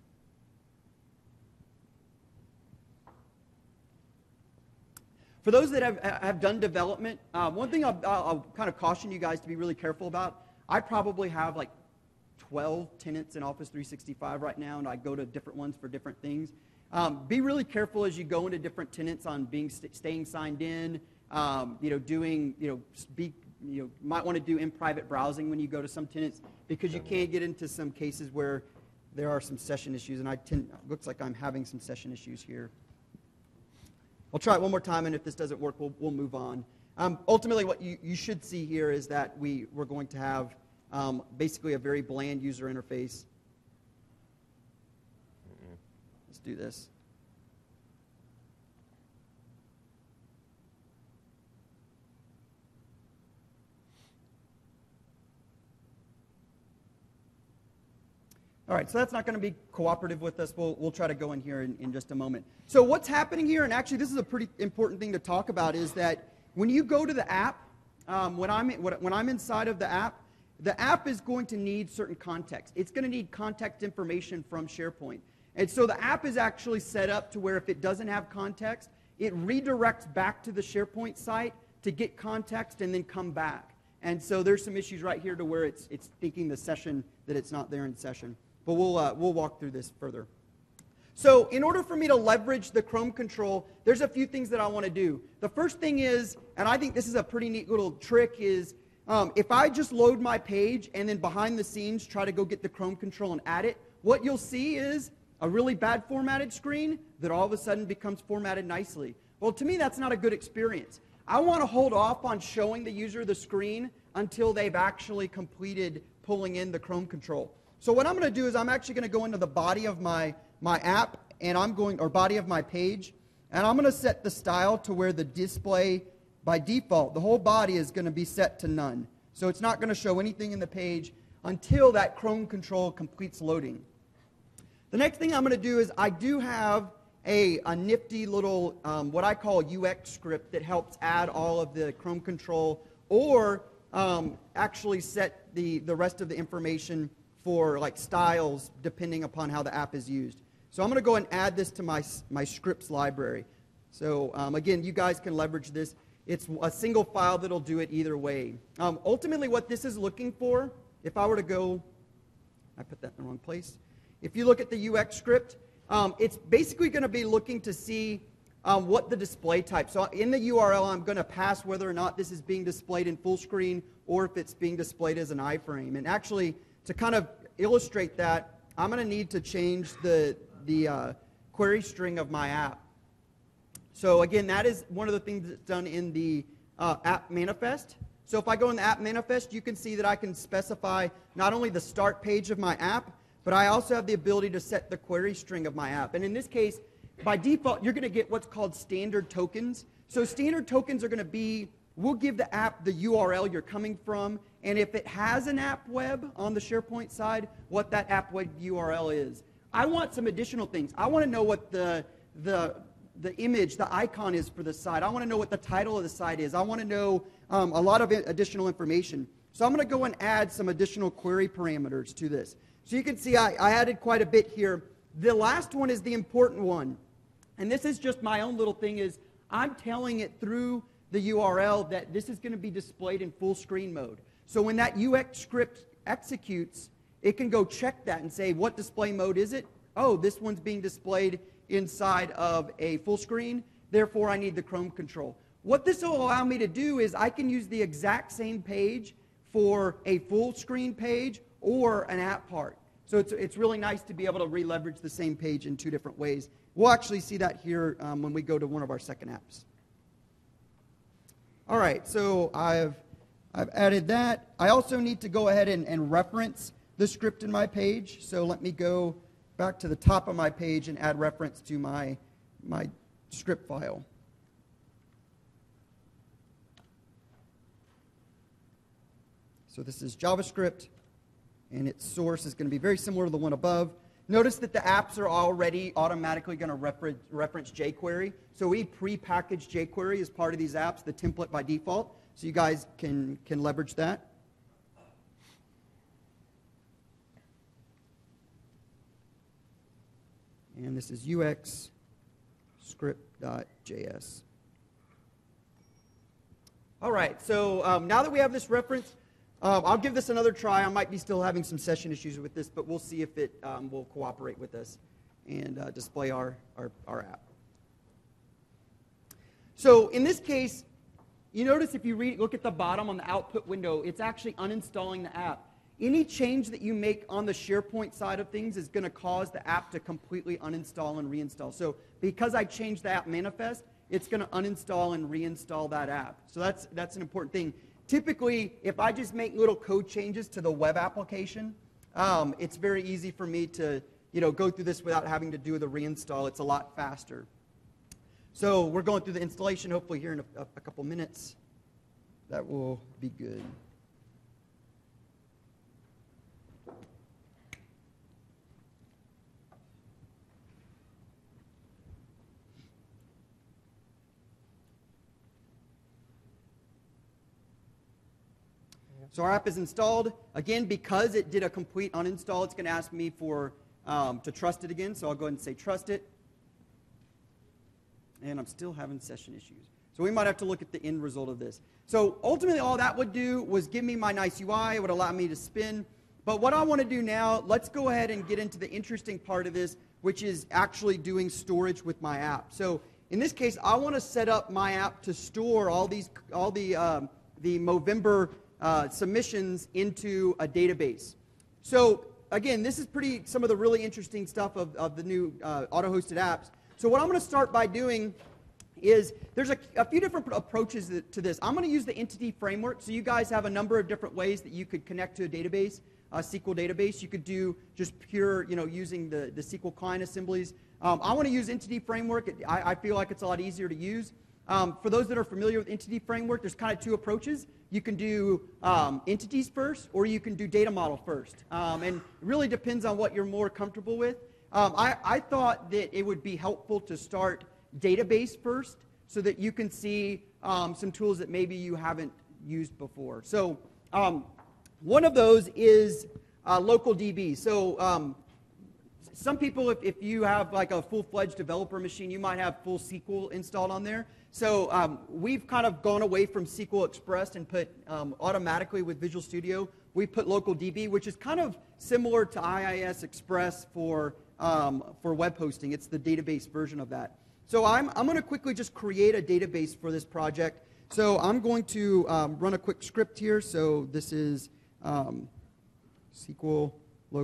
For those that have, have done development, uh, one thing I'll, I'll kind of caution you guys to be really careful about. I probably have like twelve tenants in Office three sixty-five right now, and I go to different ones for different things. Um, be really careful as you go into different tenants on being st staying signed in. Um, you know, doing you know, be, you know, might want to do in private browsing when you go to some tenants, because you can get into some cases where there are some session issues, and I tend, looks like I'm having some session issues here. I'll try it one more time, and if this doesn't work, we'll, we'll move on. Um, ultimately, what you, you should see here is that we, we're going to have um, basically a very bland user interface. Mm-mm. Let's do this. All right, so that's not going to be cooperative with us. We'll, we'll try to go in here in, in just a moment. So what's happening here, and actually this is a pretty important thing to talk about, is that when you go to the app, um, when, I'm, when I'm inside of the app, the app is going to need certain context. It's going to need context information from SharePoint. And so the app is actually set up to where if it doesn't have context, it redirects back to the SharePoint site to get context and then come back. And so there's some issues right here to where it's, it's thinking the session that it's not there in session. But we'll, uh, we'll walk through this further. So in order for me to leverage the Chrome control, there's a few things that I want to do. The first thing is, and I think this is a pretty neat little trick, is um, if I just load my page and then behind the scenes try to go get the Chrome control and add it, what you'll see is a really bad formatted screen that all of a sudden becomes formatted nicely. Well, to me, that's not a good experience. I want to hold off on showing the user the screen until they've actually completed pulling in the Chrome control. So what I'm going to do is I'm actually going to go into the body of my, my app, and I'm going, or body of my page, and I'm going to set the style to where the display, by default, the whole body is going to be set to none. So it's not going to show anything in the page until that Chrome control completes loading. The next thing I'm going to do is I do have a, a nifty little, um, what I call U X script that helps add all of the Chrome control, or um, actually set the, the rest of the information for like styles depending upon how the app is used. So I'm going to go and add this to my, my scripts library. So um, again, you guys can leverage this. It's a single file that'll do it either way. Um, ultimately, what this is looking for, if I were to go, I put that in the wrong place. If you look at the U X script, um, it's basically going to be looking to see um, what the display type. So in the U R L, I'm going to pass whether or not this is being displayed in full screen or if it's being displayed as an iframe. And actually, to kind of illustrate that, I'm going to need to change the, the uh, query string of my app. So again, that is one of the things that's done in the uh, app manifest. So if I go in the app manifest, you can see that I can specify not only the start page of my app, but I also have the ability to set the query string of my app. And in this case, by default, you're going to get what's called standard tokens. So standard tokens are going to be, we'll give the app the U R L you're coming from, and if it has an app web on the SharePoint side, what that app web U R L is. I want some additional things. I want to know what the, the, the image, the icon is for the site. I want to know what the title of the site is. I want to know um, a lot of additional information. So I'm going to go and add some additional query parameters to this. So you can see I, I added quite a bit here. The last one is the important one. And this is just my own little thing, is I'm telling it through the U R L that this is going to be displayed in full screen mode. So when that U X script executes, it can go check that and say, what display mode is it? Oh, this one's being displayed inside of a full screen, therefore I need the Chrome control. What this will allow me to do is I can use the exact same page for a full screen page or an app part. So it's, it's really nice to be able to re-leverage the same page in two different ways. We'll actually see that here um, when we go to one of our second apps. All right, so I've, I've added that. I also need to go ahead and, and reference the script in my page. So let me go back to the top of my page and add reference to my, my script file. So this is JavaScript, and its source is going to be very similar to the one above. Notice that the apps are already automatically going to refer reference jQuery. So we pre-packaged jQuery as part of these apps, the template by default, so you guys can, can leverage that. And this is U X script.js. All right, so um, now that we have this reference, Um, I'll give this another try. I might be still having some session issues with this, but we'll see if it um, will cooperate with us and uh, display our, our, our app. So in this case, you notice if you read, look at the bottom on the output window, it's actually uninstalling the app. Any change that you make on the SharePoint side of things is going to cause the app to completely uninstall and reinstall. So because I changed the app manifest, it's going to uninstall and reinstall that app. So that's, that's an important thing. Typically, if I just make little code changes to the web application, um, it's very easy for me to you know, go through this without having to do the reinstall. It's a lot faster. So we're going through the installation, hopefully here in a, a couple minutes. That will be good. So our app is installed. Again, because it did a complete uninstall, it's going to ask me for um, to trust it again. So I'll go ahead and say trust it. And I'm still having session issues. So we might have to look at the end result of this. So ultimately, all that would do was give me my nice U I. It would allow me to spin. But what I want to do now, let's go ahead and get into the interesting part of this, which is actually doing storage with my app. So in this case, I want to set up my app to store all these, all the, um, the Movember Uh, submissions into a database. So again, this is pretty some of the really interesting stuff of, of the new uh, auto-hosted apps. So what I'm going to start by doing is there's a, a few different approaches to this. I'm going to use the entity framework. So you guys have a number of different ways that you could connect to a database, a S Q L database. You could do just pure, you know, using the, the S Q L client assemblies. Um, I want to use entity framework. It, I, I feel like it's a lot easier to use. Um, for those that are familiar with entity framework, there's kind of two approaches. You can do um, entities first, or you can do data model first. Um, and it really depends on what you're more comfortable with. Um, I, I thought that it would be helpful to start database first so that you can see um, some tools that maybe you haven't used before. So um, one of those is uh, LocalDB. So um, some people, if, if you have like a full-fledged developer machine, you might have full S Q L installed on there. So um, we've kind of gone away from S Q L Express and put um, automatically with Visual Studio, we put LocalDB, which is kind of similar to I I S Express for, um, for web hosting. It's the database version of that. So I'm, I'm going to quickly just create a database for this project. So I'm going to um, run a quick script here. So this is um, S Q L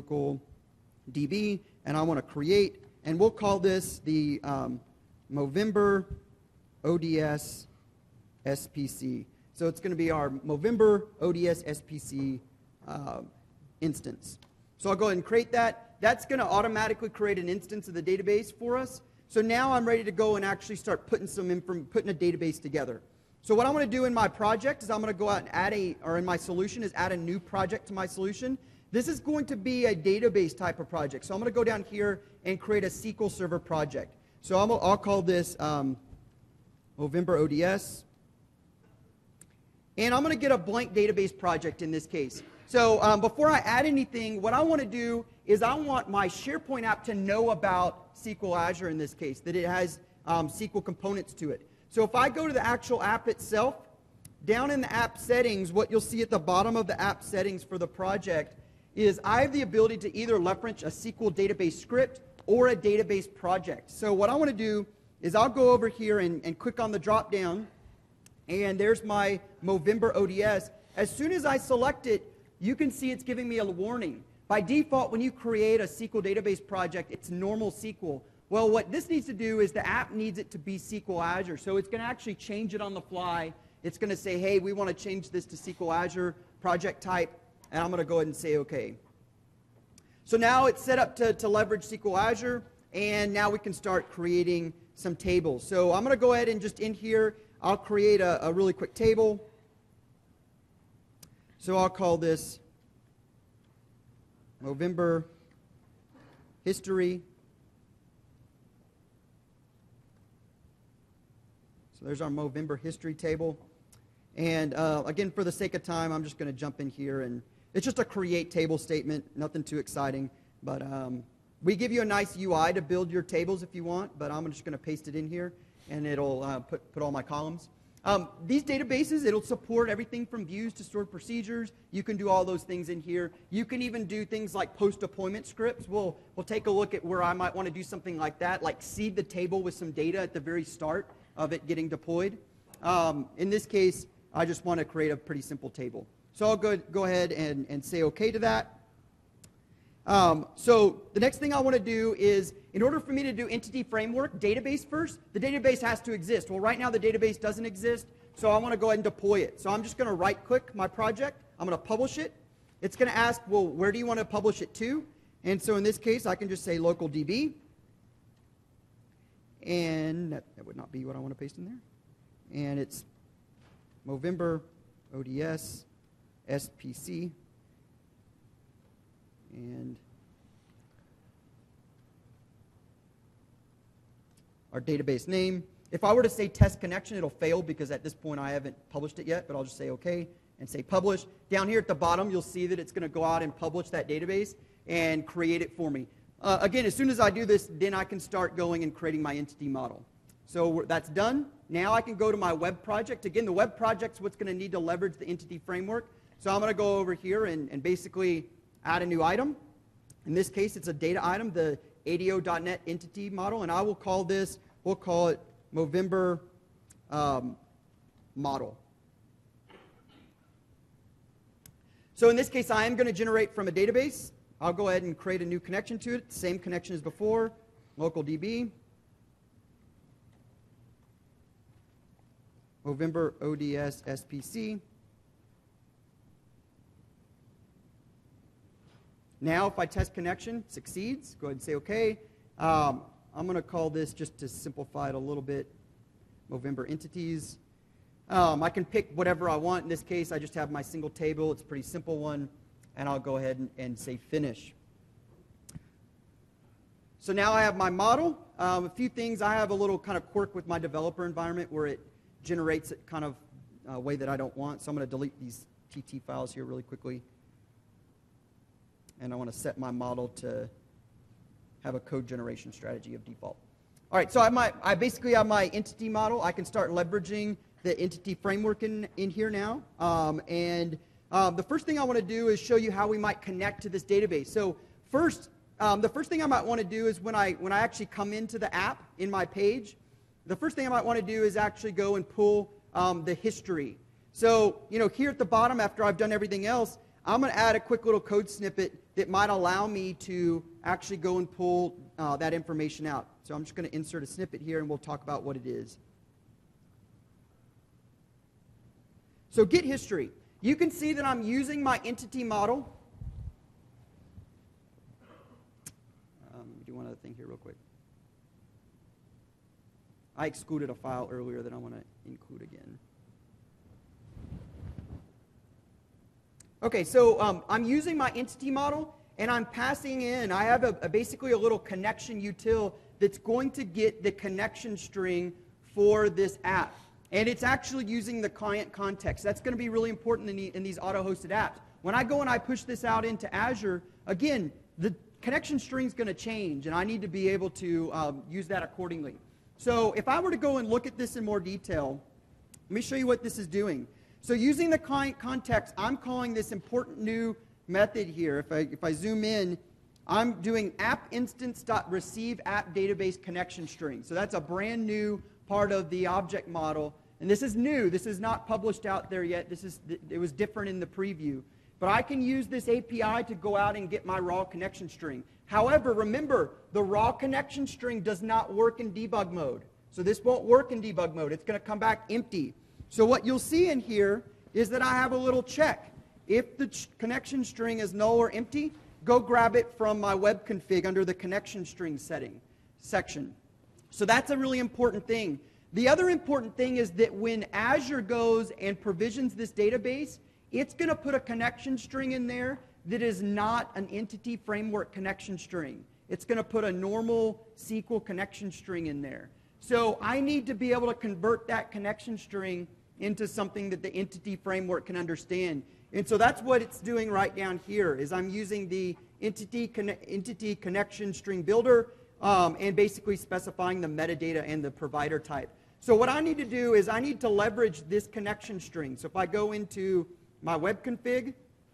LocalDB, and I want to create, and we'll call this the um, Movember O D S S P C. So it's going to be our Movember O D S S P C uh, instance. So I'll go ahead and create that. That's going to automatically create an instance of the database for us. So now I'm ready to go and actually start putting some info, putting a database together. So what I'm going to do in my project is I'm going to go out and add a, or in my solution is add a new project to my solution. This is going to be a database type of project. So I'm going to go down here and create a S Q L Server project. So I'm, I'll call this um, Movember O D S. And I'm going to get a blank database project in this case. So um, before I add anything, what I want to do is I want my SharePoint app to know about S Q L Azure in this case, that it has um, S Q L components to it. So if I go to the actual app itself, down in the app settings, what you'll see at the bottom of the app settings for the project is I have the ability to either leverage a S Q L database script or a database project. So what I want to do is I'll go over here and, and click on the drop down, and there's my Movember O D S. As soon as I select it, you can see it's giving me a warning. By default, when you create a S Q L database project, it's normal S Q L. Well, what this needs to do is the app needs it to be S Q L Azure. So it's going to actually change it on the fly. It's going to say, hey, we want to change this to S Q L Azure project type, and I'm going to go ahead and say OK. So now it's set up to, to leverage S Q L Azure, and now we can start creating some tables. So I'm going to go ahead and just in here, I'll create a, a really quick table. So I'll call this Movember History. So there's our Movember History table. And uh, again, for the sake of time, I'm just going to jump in here. And it's just a create table statement, nothing too exciting. But um, we give you a nice U I to build your tables if you want, but I'm just going to paste it in here, and it'll uh, put, put all my columns. Um, these databases, it'll support everything from views to stored procedures. You can do all those things in here. You can even do things like post-deployment scripts. We'll, we'll take a look at where I might want to do something like that, like seed the table with some data at the very start of it getting deployed. Um, in this case, I just want to create a pretty simple table. So I'll go, go ahead and, and say OK to that. Um, so the next thing I want to do is, in order for me to do entity framework database first, the database has to exist. Well, right now the database doesn't exist, so I want to go ahead and deploy it. So I'm just going to right-click my project. I'm going to publish it. It's going to ask, well, where do you want to publish it to? And so in this case, I can just say local D B. And that, that would not be what I want to paste in there. And it's Movember O D S S P C. And our database name. If I were to say test connection, it'll fail because at this point I haven't published it yet, but I'll just say OK and say publish. Down here at the bottom, you'll see that it's going to go out and publish that database and create it for me. Uh, again, as soon as I do this, then I can start going and creating my entity model. So that's done. Now I can go to my web project. Again, the web project's what's going to need to leverage the entity framework. So I'm going to go over here and, and basically add a new item. In this case, it's a data item, the A D O dot net entity model, and I will call this, we'll call it Movember um, model. So in this case, I am going to generate from a database. I'll go ahead and create a new connection to it, same connection as before, local D B. Movember O D S S P C. Now, if I test connection, succeeds. Go ahead and say OK. Um, I'm going to call this, just to simplify it a little bit, Movember entities. Um, I can pick whatever I want. In this case, I just have my single table. It's a pretty simple one. And I'll go ahead and, and say finish. So now I have my model. Um, a few things. I have a little kind of quirk with my developer environment where it generates it kind of a way that I don't want. So I'm going to delete these T T files here really quickly. And I want to set my model to have a code generation strategy of default. All right, so I, might, I basically have my entity model. I can start leveraging the entity framework in, in here now. Um, and um, the first thing I want to do is show you how we might connect to this database. So first, um, the first thing I might want to do is when I, when I actually come into the app in my page, the first thing I might want to do is actually go and pull um, the history. So, you know, here at the bottom, after I've done everything else, I'm going to add a quick little code snippet that might allow me to actually go and pull uh, that information out. So I'm just going to insert a snippet here, and we'll talk about what it is. So get history. You can see that I'm using my entity model. Um, let me do one other thing here real quick. I excluded a file earlier that I want to include again. Okay, so um, I'm using my entity model, and I'm passing in, I have a, a basically a little connection util that's going to get the connection string for this app. And it's actually using the client context. That's going to be really important in, the, in these auto-hosted apps. When I go and I push this out into Azure, again, the connection string is going to change, and I need to be able to um, use that accordingly. So if I were to go and look at this in more detail, let me show you what this is doing. So using the client context, I'm calling this important new method here, if I, if I zoom in, I'm doing app instance.receive app database connection string. So that's a brand new part of the object model. And this is new. This is not published out there yet. This is, it was different in the preview. But I can use this A P I to go out and get my raw connection string. However, remember, the raw connection string does not work in debug mode. So this won't work in debug mode. It's going to come back empty. So what you'll see in here is that I have a little check. If the connection string is null or empty, go grab it from my web config under the connection string setting section. So that's a really important thing. The other important thing is that when Azure goes and provisions this database, it's going to put a connection string in there that is not an entity framework connection string. It's going to put a normal S Q L connection string in there. So I need to be able to convert that connection string into something that the entity framework can understand. And so that's what it's doing right down here, is I'm using the entity, conne entity connection string builder um, and basically specifying the metadata and the provider type. So what I need to do is I need to leverage this connection string. So if I go into my web config,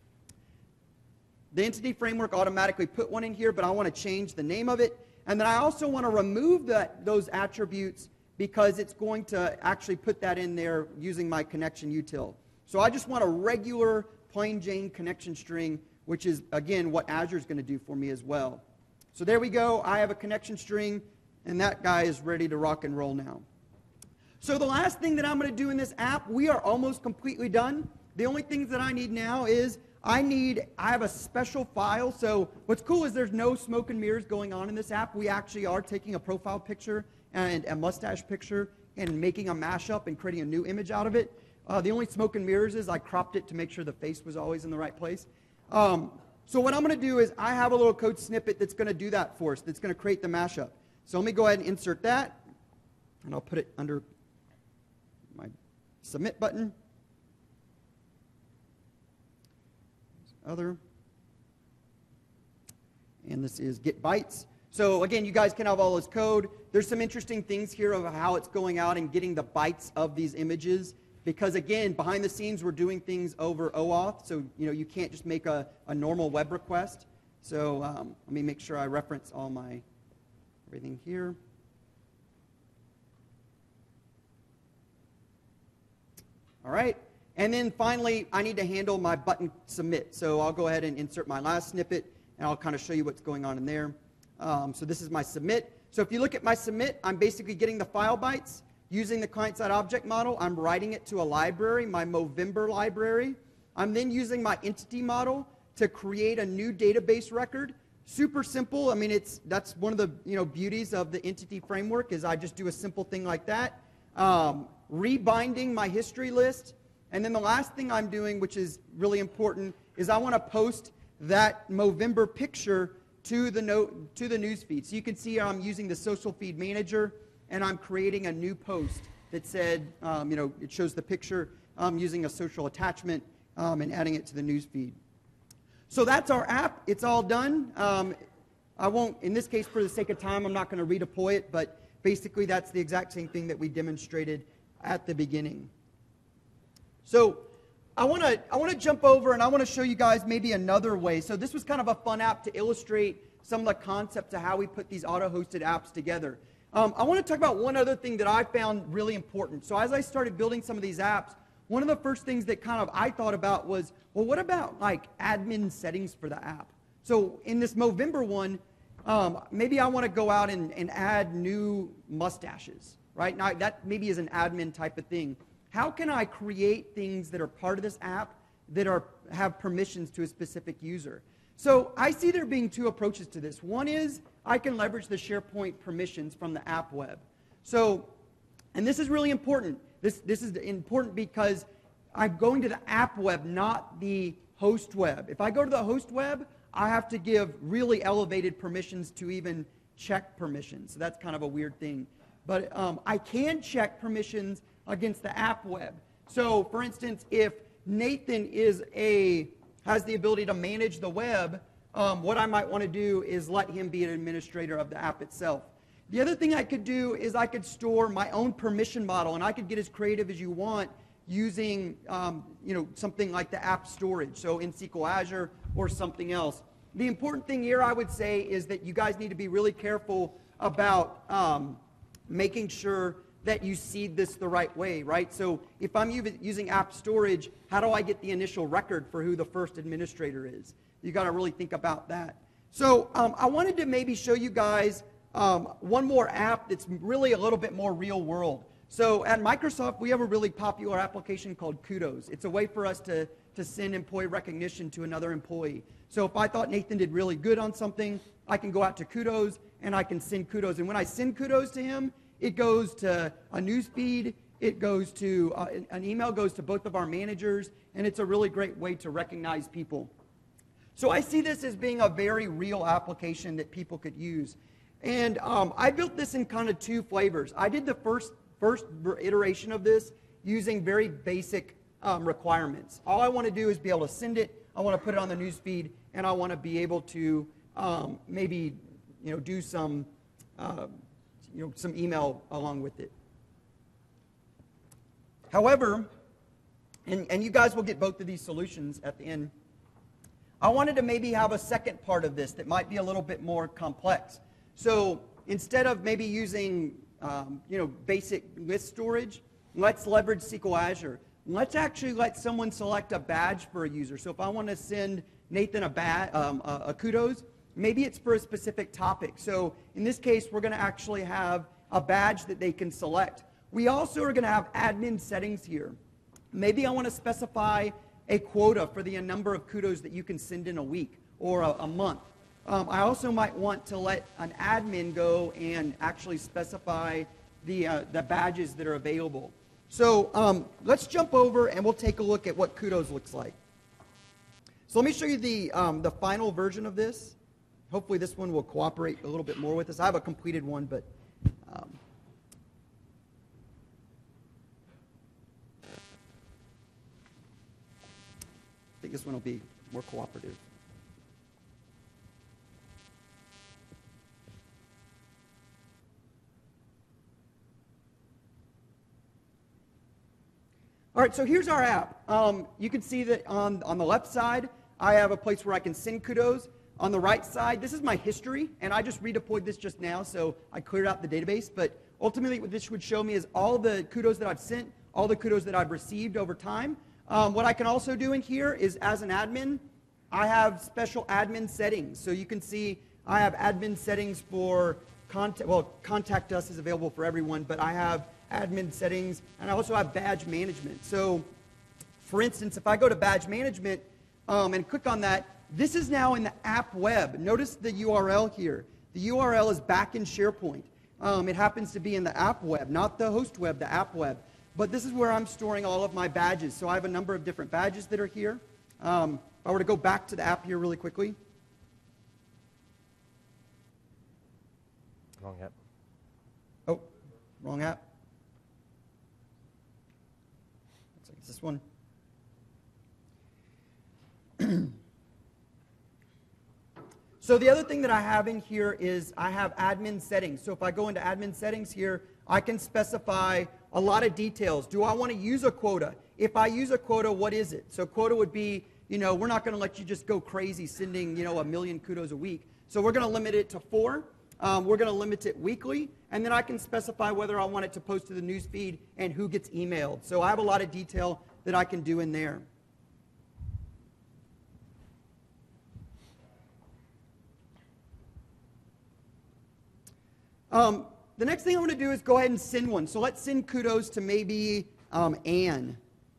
the entity framework automatically put one in here, but I want to change the name of it. And then I also want to remove that, those attributes because it's going to actually put that in there using my connection util. So I just want a regular plain Jane connection string, which is, again, what Azure is going to do for me as well. So there we go. I have a connection string, and that guy is ready to rock and roll now. So the last thing that I'm going to do in this app, we are almost completely done. The only things that I need now is I need, I have a special file. So what's cool is there's no smoke and mirrors going on in this app. We actually are taking a profile picture and a mustache picture and making a mashup and creating a new image out of it. Uh, the only smoke and mirrors is I cropped it to make sure the face was always in the right place. Um, so what I'm going to do is I have a little code snippet that's going to do that for us, that's going to create the mashup. So let me go ahead and insert that, and I'll put it under my submit button. Other. And this is get bytes. So again, you guys can have all this code. There's some interesting things here of how it's going out and getting the bytes of these images. Because again, behind the scenes, we're doing things over OAuth. So you know, you can't just make a, a normal web request. So um, let me make sure I reference all my everything here. All right. And then finally, I need to handle my button submit. So I'll go ahead and insert my last snippet, and I'll kind of show you what's going on in there. Um, so this is my submit. So if you look at my submit, I'm basically getting the file bytes. Using the client-side object model, I'm writing it to a library, my Movember library. I'm then using my entity model to create a new database record. Super simple. I mean, it's that's one of the you know beauties of the entity framework is I just do a simple thing like that. Um, rebinding my history list. And then the last thing I'm doing, which is really important, is I want to post that Movember picture to the note, to the newsfeed. So you can see I'm using the social feed manager, and I'm creating a new post that said, um, you know, it shows the picture um, using a social attachment um, and adding it to the newsfeed. So that's our app. It's all done. Um, I won't, in this case, for the sake of time, I'm not going to redeploy it, but basically that's the exact same thing that we demonstrated at the beginning. So I want to I want to jump over and I want to show you guys maybe another way. So this was kind of a fun app to illustrate some of the concepts of how we put these auto-hosted apps together. Um, I want to talk about one other thing that I found really important. So as I started building some of these apps, one of the first things that kind of I thought about was, well, what about like admin settings for the app? So in this Movember one, um, maybe I want to go out and, and add new mustaches, right? Now that maybe is an admin type of thing. How can I create things that are part of this app that are have permissions to a specific user? So I see there being two approaches to this. One is I can leverage the SharePoint permissions from the app web. So, and this is really important. This, this is important because I'm going to the app web, not the host web. If I go to the host web, I have to give really elevated permissions to even check permissions. So that's kind of a weird thing. But um, I can check permissions against the app web. So, for instance, if Nathan is a has the ability to manage the web, um, what I might want to do is let him be an administrator of the app itself. The other thing I could do is I could store my own permission model, and I could get as creative as you want using um, you know, something like the app storage. So in S Q L Azure, or something else. The important thing here, I would say, is that you guys need to be really careful about um, making sure that you seed this the right way, right? So if I'm u- using app storage, how do I get the initial record for who the first administrator is? You got to really think about that. So um, I wanted to maybe show you guys um, one more app that's really a little bit more real world. So at Microsoft, we have a really popular application called Kudos. It's a way for us to, to send employee recognition to another employee. So if I thought Nathan did really good on something, I can go out to Kudos and I can send Kudos. And when I send Kudos to him, it goes to a news feed, it goes to, uh, an email goes to both of our managers, and it's a really great way to recognize people. So I see this as being a very real application that people could use. And um, I built this in kind of two flavors. I did the first, first iteration of this using very basic um, requirements. All I want to do is be able to send it, I want to put it on the news feed, and I want to be able to um, maybe you know, do some, uh, you know, some email along with it. However, and, and you guys will get both of these solutions at the end, I wanted to maybe have a second part of this that might be a little bit more complex. So instead of maybe using um, you know, basic list storage, let's leverage S Q L Azure. Let's actually let someone select a badge for a user. So if I want to send Nathan a, ba um, a, a kudos, maybe it's for a specific topic. So in this case, we're going to actually have a badge that they can select. We also are going to have admin settings here. Maybe I want to specify a quota for the number of kudos that you can send in a week or a, a month. Um, I also might want to let an admin go and actually specify the, uh, the badges that are available. So um, let's jump over and we'll take a look at what Kudos looks like. So let me show you the, um, the final version of this. Hopefully this one will cooperate a little bit more with us. I have a completed one, but um, I think this one will be more cooperative. All right, so here's our app. Um, you can see that on, on the left side, I have a place where I can send kudos. On the right side, this is my history, and I just redeployed this just now, so I cleared out the database. But ultimately, what this would show me is all the kudos that I've sent, all the kudos that I've received over time. Um, what I can also do in here is, as an admin, I have special admin settings. So you can see I have admin settings for, contact, well, Contact Us is available for everyone, but I have admin settings, and I also have badge management. So, for instance, if I go to badge management um, and click on that, this is now in the app web. Notice the U R L here. The U R L is back in SharePoint. Um, it happens to be in the app web, not the host web, the app web. But this is where I'm storing all of my badges. So I have a number of different badges that are here. Um, if I were to go back to the app here really quickly. Wrong app. Oh, wrong app. Looks like it's this one. So the other thing that I have in here is I have admin settings. So if I go into admin settings here, I can specify a lot of details. Do I want to use a quota? If I use a quota, what is it? So quota would be, you know, we're not going to let you just go crazy sending, you know, a million kudos a week. So we're going to limit it to four. Um, we're going to limit it weekly. And then I can specify whether I want it to post to the news feed and who gets emailed. So I have a lot of detail that I can do in there. Um, the next thing I'm going to do is go ahead and send one. So let's send kudos to maybe um, Anne.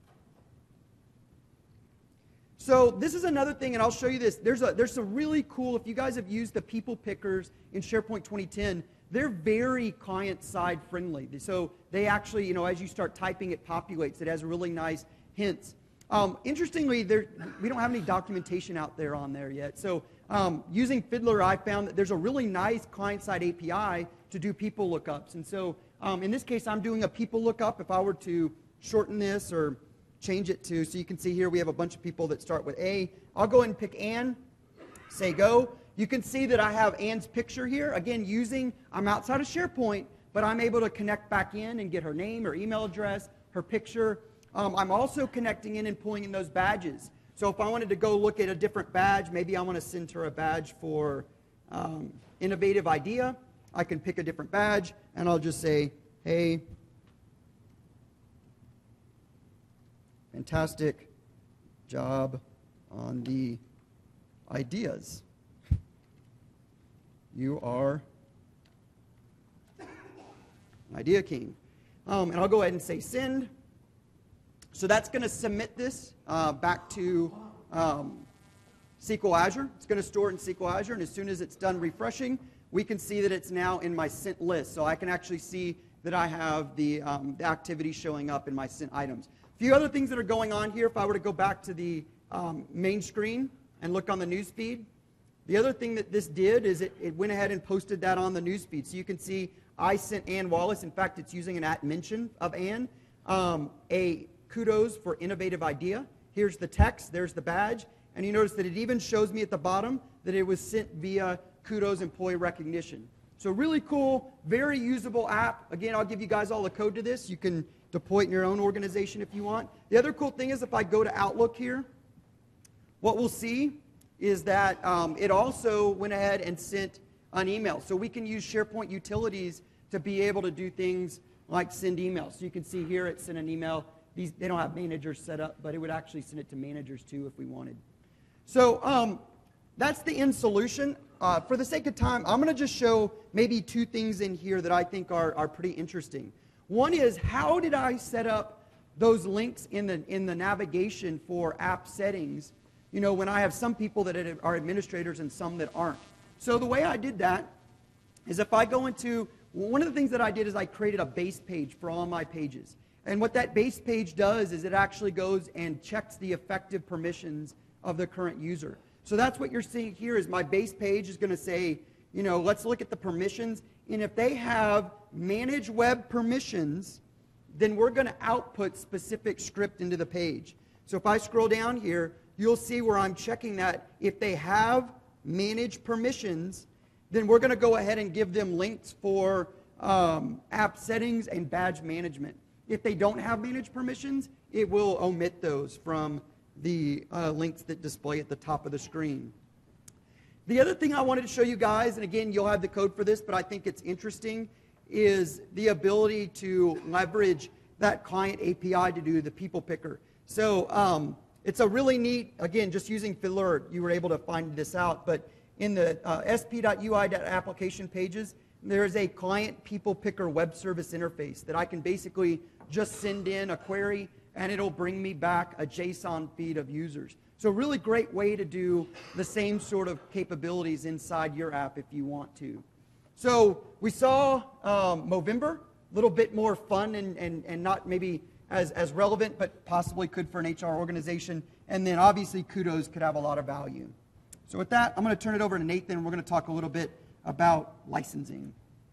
So this is another thing, and I'll show you this. There's a there's a really cool, if you guys have used the people pickers in SharePoint twenty ten, they're very client-side friendly. So they actually, you know, as you start typing, it populates. It has really nice hints. Um, interestingly, there, we don't have any documentation out there on there yet. So um, using Fiddler, I found that there's a really nice client-side A P I to do people lookups. And so um, in this case, I'm doing a people lookup. If I were to shorten this or change it to, so you can see here we have a bunch of people that start with A. I'll go ahead and pick Anne, say go. You can see that I have Anne's picture here. Again, using, I'm outside of SharePoint, but I'm able to connect back in and get her name, her email address, her picture. Um, I'm also connecting in and pulling in those badges. So if I wanted to go look at a different badge, maybe I want to send her a badge for um, innovative idea, I can pick a different badge, and I'll just say, hey, fantastic job on the ideas. You are an idea king. Um, and I'll go ahead and say send. So that's going to submit this uh, back to um, S Q L Azure. It's going to store it in S Q L Azure, and as soon as it's done refreshing, we can see that it's now in my sent list. So I can actually see that I have the, um, the activity showing up in my sent items. A few other things that are going on here, if I were to go back to the um, main screen and look on the news feed, the other thing that this did is it, it went ahead and posted that on the news feed. So you can see I sent Ann Wallace. In fact, it's using an at mention of Ann, um, a kudos for innovative idea. Here's the text. There's the badge. And you notice that it even shows me at the bottom that it was sent via kudos employee recognition. So really cool, very usable app. Again, I'll give you guys all the code to this. You can deploy it in your own organization if you want. The other cool thing is if I go to Outlook here, what we'll see is that um, it also went ahead and sent an email. So we can use SharePoint utilities to be able to do things like send emails. So you can see here it sent an email. These, they don't have managers set up, but it would actually send it to managers too if we wanted. So um, that's the end solution. Uh, for the sake of time, I'm going to just show maybe two things in here that I think are, are pretty interesting. One is, how did I set up those links in the, in the navigation for app settings, you know, when I have some people that are administrators and some that aren't. So the way I did that is if I go into, one of the things that I did is I created a base page for all my pages. And what that base page does is it actually goes and checks the effective permissions of the current user. So that's what you're seeing here is my base page is going to say, you know, let's look at the permissions. And if they have manage web permissions, then we're going to output specific script into the page. So if I scroll down here, you'll see where I'm checking that if they have manage permissions, then we're going to go ahead and give them links for um, app settings and badge management. If they don't have manage permissions, it will omit those from the uh, links that display at the top of the screen. The other thing I wanted to show you guys, and again, you'll have the code for this, but I think it's interesting, is the ability to leverage that client A P I to do the people picker. So um, it's a really neat, again, just using Fiddler, you were able to find this out, but in the uh, S P dot U I dot application pages, there's a client people picker web service interface that I can basically just send in a query and it'll bring me back a JSON feed of users. So a really great way to do the same sort of capabilities inside your app if you want to. So we saw um, Movember, a little bit more fun and, and, and not maybe as, as relevant, but possibly could for an H R organization. And then obviously Kudos could have a lot of value. So with that, I'm going to turn it over to Nathan, and we're going to talk a little bit about licensing.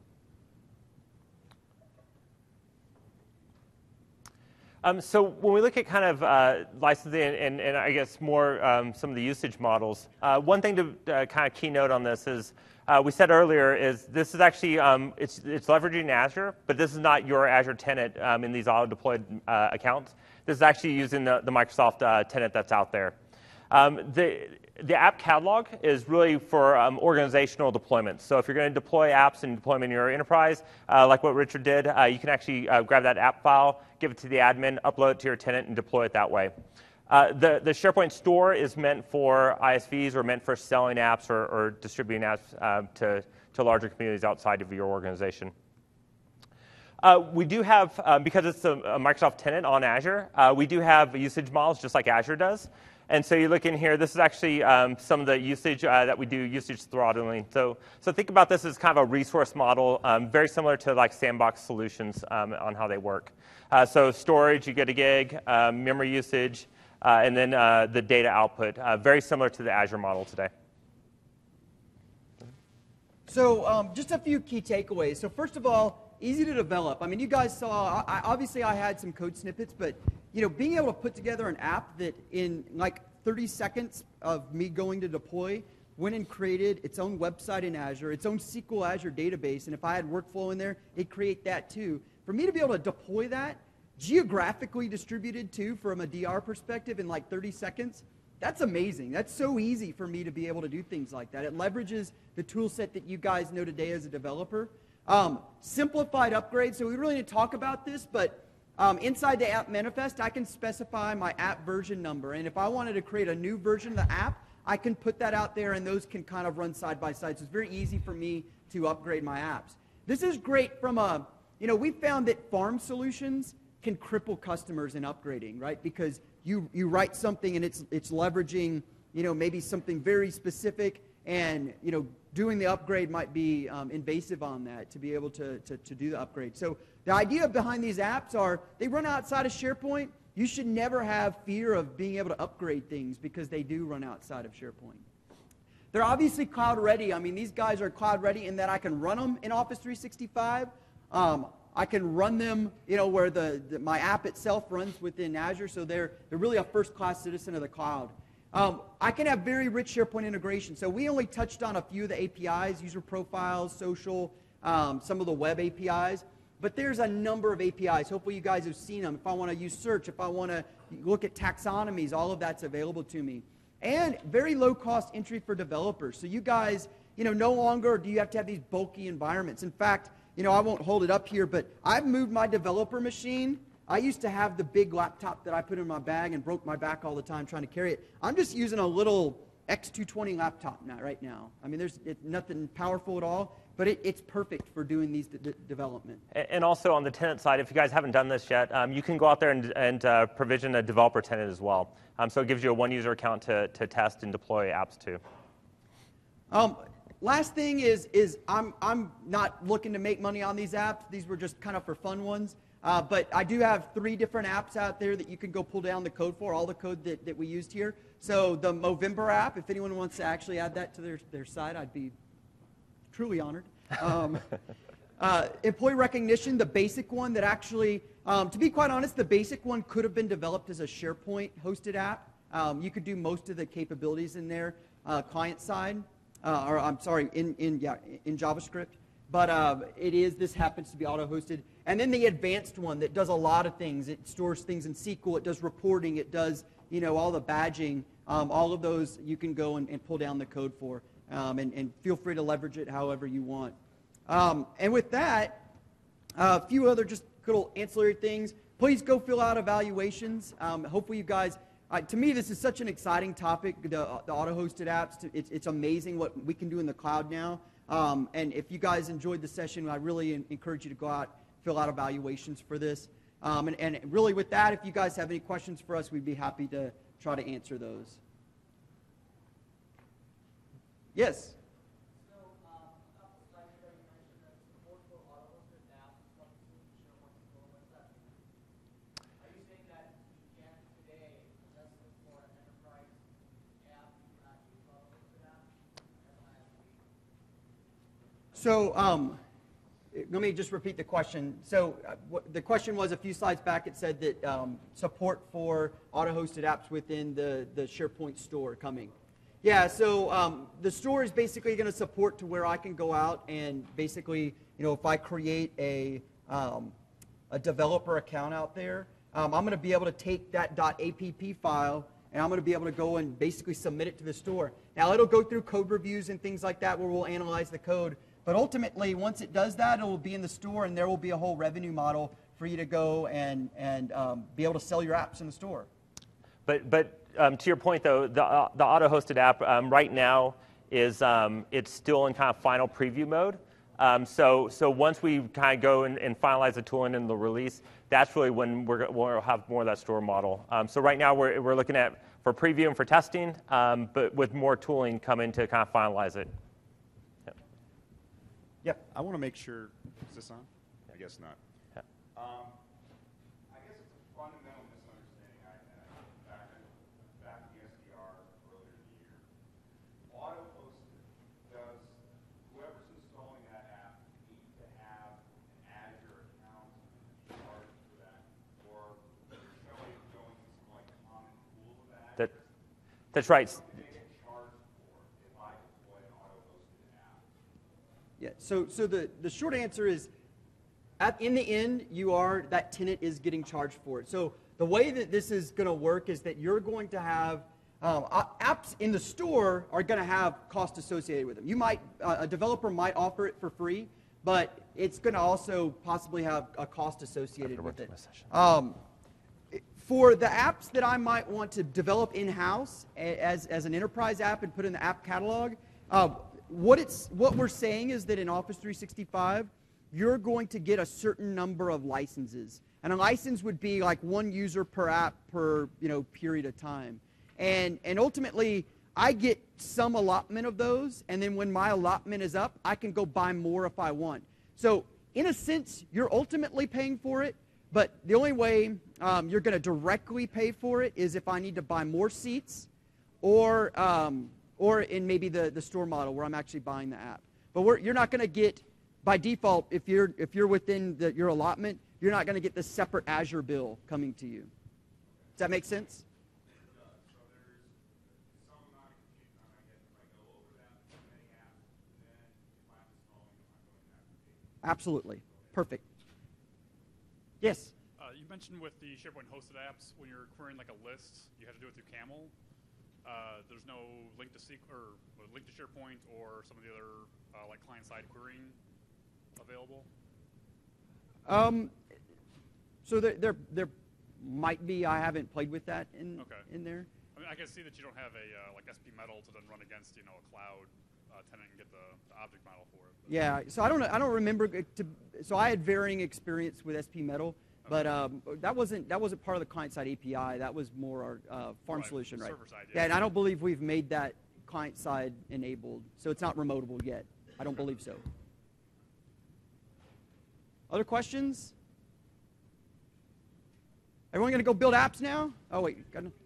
Um, so when we look at kind of uh, licensing and, and, and I guess more um, some of the usage models, uh, one thing to uh, kind of keynote on this is uh, we said earlier is this is actually um, it's it's leveraging Azure, but this is not your Azure tenant um, in these auto deployed uh, accounts. This is actually using the, the Microsoft uh, tenant that's out there. Um, the The app catalog is really for um, organizational deployments. So if you're going to deploy apps and deploy them in your enterprise, uh, like what Richard did, uh, you can actually uh, grab that app file, give it to the admin, upload it to your tenant, and deploy it that way. Uh, the, the SharePoint store is meant for I S Vs or meant for selling apps or, or distributing apps uh, to, to larger communities outside of your organization. Uh, we do have, uh, because it's a, a Microsoft tenant on Azure, uh, we do have usage models just like Azure does. And so you look in here, this is actually um, some of the usage uh, that we do, usage throttling. So, so think about this as kind of a resource model, um, very similar to like Sandbox solutions um, on how they work. Uh, so storage, you get a gig, uh, memory usage, uh, and then uh, the data output, uh, very similar to the Azure model today. So um, just a few key takeaways. So first of all, easy to develop. I mean, you guys saw, I, obviously I had some code snippets, but you know, being able to put together an app that in like thirty seconds of me going to deploy went and created its own website in Azure, its own S Q L Azure database, and if I had workflow in there, it'd create that too. For me to be able to deploy that, geographically distributed too from a D R perspective in like thirty seconds, That's amazing. That's so easy for me to be able to do things like that. It leverages the tool set that you guys know today as a developer. Um, simplified upgrades. So we really need to talk about this, but um, inside the app manifest, I can specify my app version number. And if I wanted to create a new version of the app, I can put that out there, and those can kind of run side by side. So it's very easy for me to upgrade my apps. This is great from a, you know, we found that farm solutions can cripple customers in upgrading, right? Because you, you write something and it's, it's leveraging, you know, maybe something very specific, and, you know, doing the upgrade might be um, invasive on that to be able to, to, to do the upgrade. So the idea behind these apps are they run outside of SharePoint. You should never have fear of being able to upgrade things because they do run outside of SharePoint. They're obviously cloud ready. I mean, these guys are cloud ready in that I can run them in Office three sixty-five. Um, I can run them, you know, where the, the my app itself runs within Azure, so they're, they're really a first-class citizen of the cloud. Um, I can have very rich SharePoint integration. So we only touched on a few of the A P Is, user profiles, social, um, some of the web A P Is. But there's a number of A P Is. Hopefully you guys have seen them. If I want to use search, if I want to look at taxonomies, all of that's available to me. And very low-cost entry for developers. So you guys, you know, no longer do you have to have these bulky environments. In fact, you know, I won't hold it up here, but I've moved my developer machine. I used to have the big laptop that I put in my bag and broke my back all the time trying to carry it. I'm just using a little X two twenty laptop now, right now. I mean, there's it's nothing powerful at all, but it, it's perfect for doing these de development. And also on the tenant side, if you guys haven't done this yet, um, you can go out there and, and uh, provision a developer tenant as well. Um, so it gives you a one-user account to, to test and deploy apps to. Um, last thing is, is I'm, I'm not looking to make money on these apps. These were just kind of for fun ones. Uh, but I do have three different apps out there that you can go pull down the code for, all the code that, that we used here. So the Movember app, if anyone wants to actually add that to their, their site, I'd be truly honored. Um, uh, employee recognition, the basic one that actually, um, to be quite honest, the basic one could have been developed as a SharePoint hosted app. Um, you could do most of the capabilities in there, uh, client side, uh, or I'm sorry, in, in, yeah, in JavaScript. But uh, it is, this happens to be auto-hosted. And then the advanced one that does a lot of things. It stores things in S Q L. It does reporting. It does, you know, all the badging. Um, all of those you can go and, and pull down the code for. Um, and, and feel free to leverage it however you want. Um, and with that, uh, a few other just little ancillary things. Please go fill out evaluations. Um, hopefully you guys, uh, to me, this is such an exciting topic, the, the auto-hosted apps. It's, it's amazing what we can do in the cloud now. Um, and if you guys enjoyed the session, I really encourage you to go out, fill out evaluations for this. Um, and, and really with that, if you guys have any questions for us, we'd be happy to try to answer those. Yes? So, um, a couple slides ago, you mentioned that support for auto-hosted apps is coming soon to SharePoint Store. What's that mean? Are you saying that you can today just look for an enterprise app, you can actually use auto-hosted apps? So um, let me just repeat the question. So uh, what, the question was a few slides back. It said that um, support for auto-hosted apps within the, the SharePoint store coming. Yeah, so um, the store is basically going to support to where I can go out and basically, you know, if I create a, um, a developer account out there, um, I'm going to be able to take that .app file and I'm going to be able to go and basically submit it to the store. Now, it'll go through code reviews and things like that where we'll analyze the code. But ultimately, once it does that, it will be in the store, and there will be a whole revenue model for you to go and, and um, be able to sell your apps in the store. But, but um, to your point, though, the, uh, the auto-hosted app um, right now is um, it's still in kind of final preview mode. Um, so, so once we kind of go and, and finalize the tooling in the release, that's really when we're, we'll have more of that store model. Um, so right now, we're, we're looking at for preview and for testing, um, but with more tooling coming to kind of finalize it. Yep. I want to make sure, is this on? I guess not. Yeah. Um, I guess it's a fundamental misunderstanding I had back in, back in the S D R earlier in the year. Auto-hosted, does whoever's installing that app need to have an Azure account and charge for that? Or is there going to be some like common pool of that? That, that's right. Yeah, so, so the, the short answer is, at, in the end, you are, that tenant is getting charged for it. So the way that this is going to work is that you're going to have Um, uh, apps in the store are going to have cost associated with them. You might, uh, a developer might offer it for free, but it's going to also possibly have a cost associated with it. Um, for the apps that I might want to develop in-house as, as an enterprise app and put in the app catalog, uh, what, it's, what we're saying is that in Office three sixty-five, you're going to get a certain number of licenses. And a license would be like one user per app per you know, period of time. And, and ultimately, I get some allotment of those, and then when my allotment is up, I can go buy more if I want. So in a sense, you're ultimately paying for it, but the only way um, you're going to directly pay for it is if I need to buy more seats, or, um, or in maybe the, the store model where I'm actually buying the app. But we're, you're not going to get, by default, if you're, if you're within the, your allotment, you're not going to get the separate Azure bill coming to you. Does that make sense? Absolutely. Perfect. Yes? Uh, you mentioned with the SharePoint hosted apps, when you're querying like a list, you have to do it through Camel. Uh, there's no link to seq or link to SharePoint or some of the other uh, like client-side querying available. Um, so there, there, there might be. I haven't played with that in Okay. in there. I mean, I can see that you don't have a uh, like S P Metal to then run against you know a cloud uh, tenant and get the, the object model for it. But Yeah. So I don't know. I don't remember. it To, so I had varying experience with S P Metal, but um, that wasn't that wasn't part of the client-side A P I. That was more our uh, farm Right, solution, right? server-side, Yeah. yeah. And I don't believe we've made that client-side enabled, so it's not remotable yet. I don't believe so. Other questions? Everyone going to go build apps now? Oh, wait. Got no-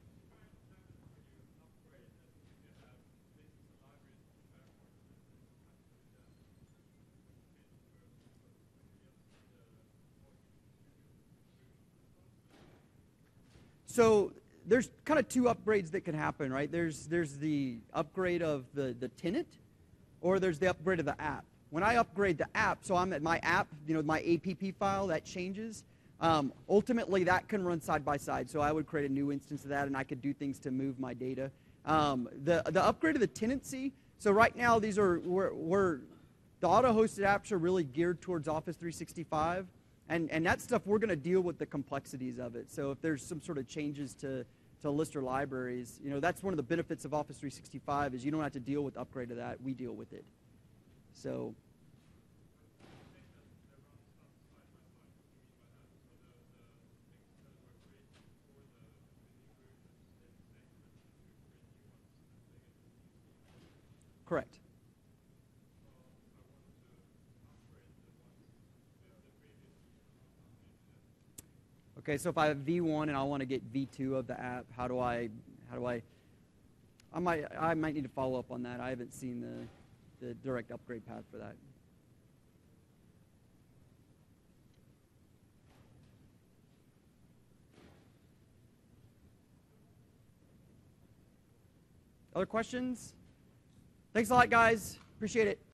So there's kind of two upgrades that can happen, right? There's, there's the upgrade of the, the tenant, or there's the upgrade of the app. When I upgrade the app, so I'm at my app, you know, my app file, that changes. Um, ultimately, that can run side by side. So I would create a new instance of that, and I could do things to move my data. Um, the, the upgrade of the tenancy, so right now, these are, we're, we're, the auto-hosted apps are really geared towards Office three sixty-five. And, and that stuff, we're going to deal with the complexities of it. So if there's some sort of changes to, to list or libraries, you know, that's one of the benefits of Office three sixty-five is you don't have to deal with the upgrade of that. We deal with it. So. Correct. Okay, so if I have V one and I want to get V two of the app, how do I, how do I, I might, I might need to follow up on that. I haven't seen the, the direct upgrade path for that. Other questions? Thanks a lot, guys. Appreciate it.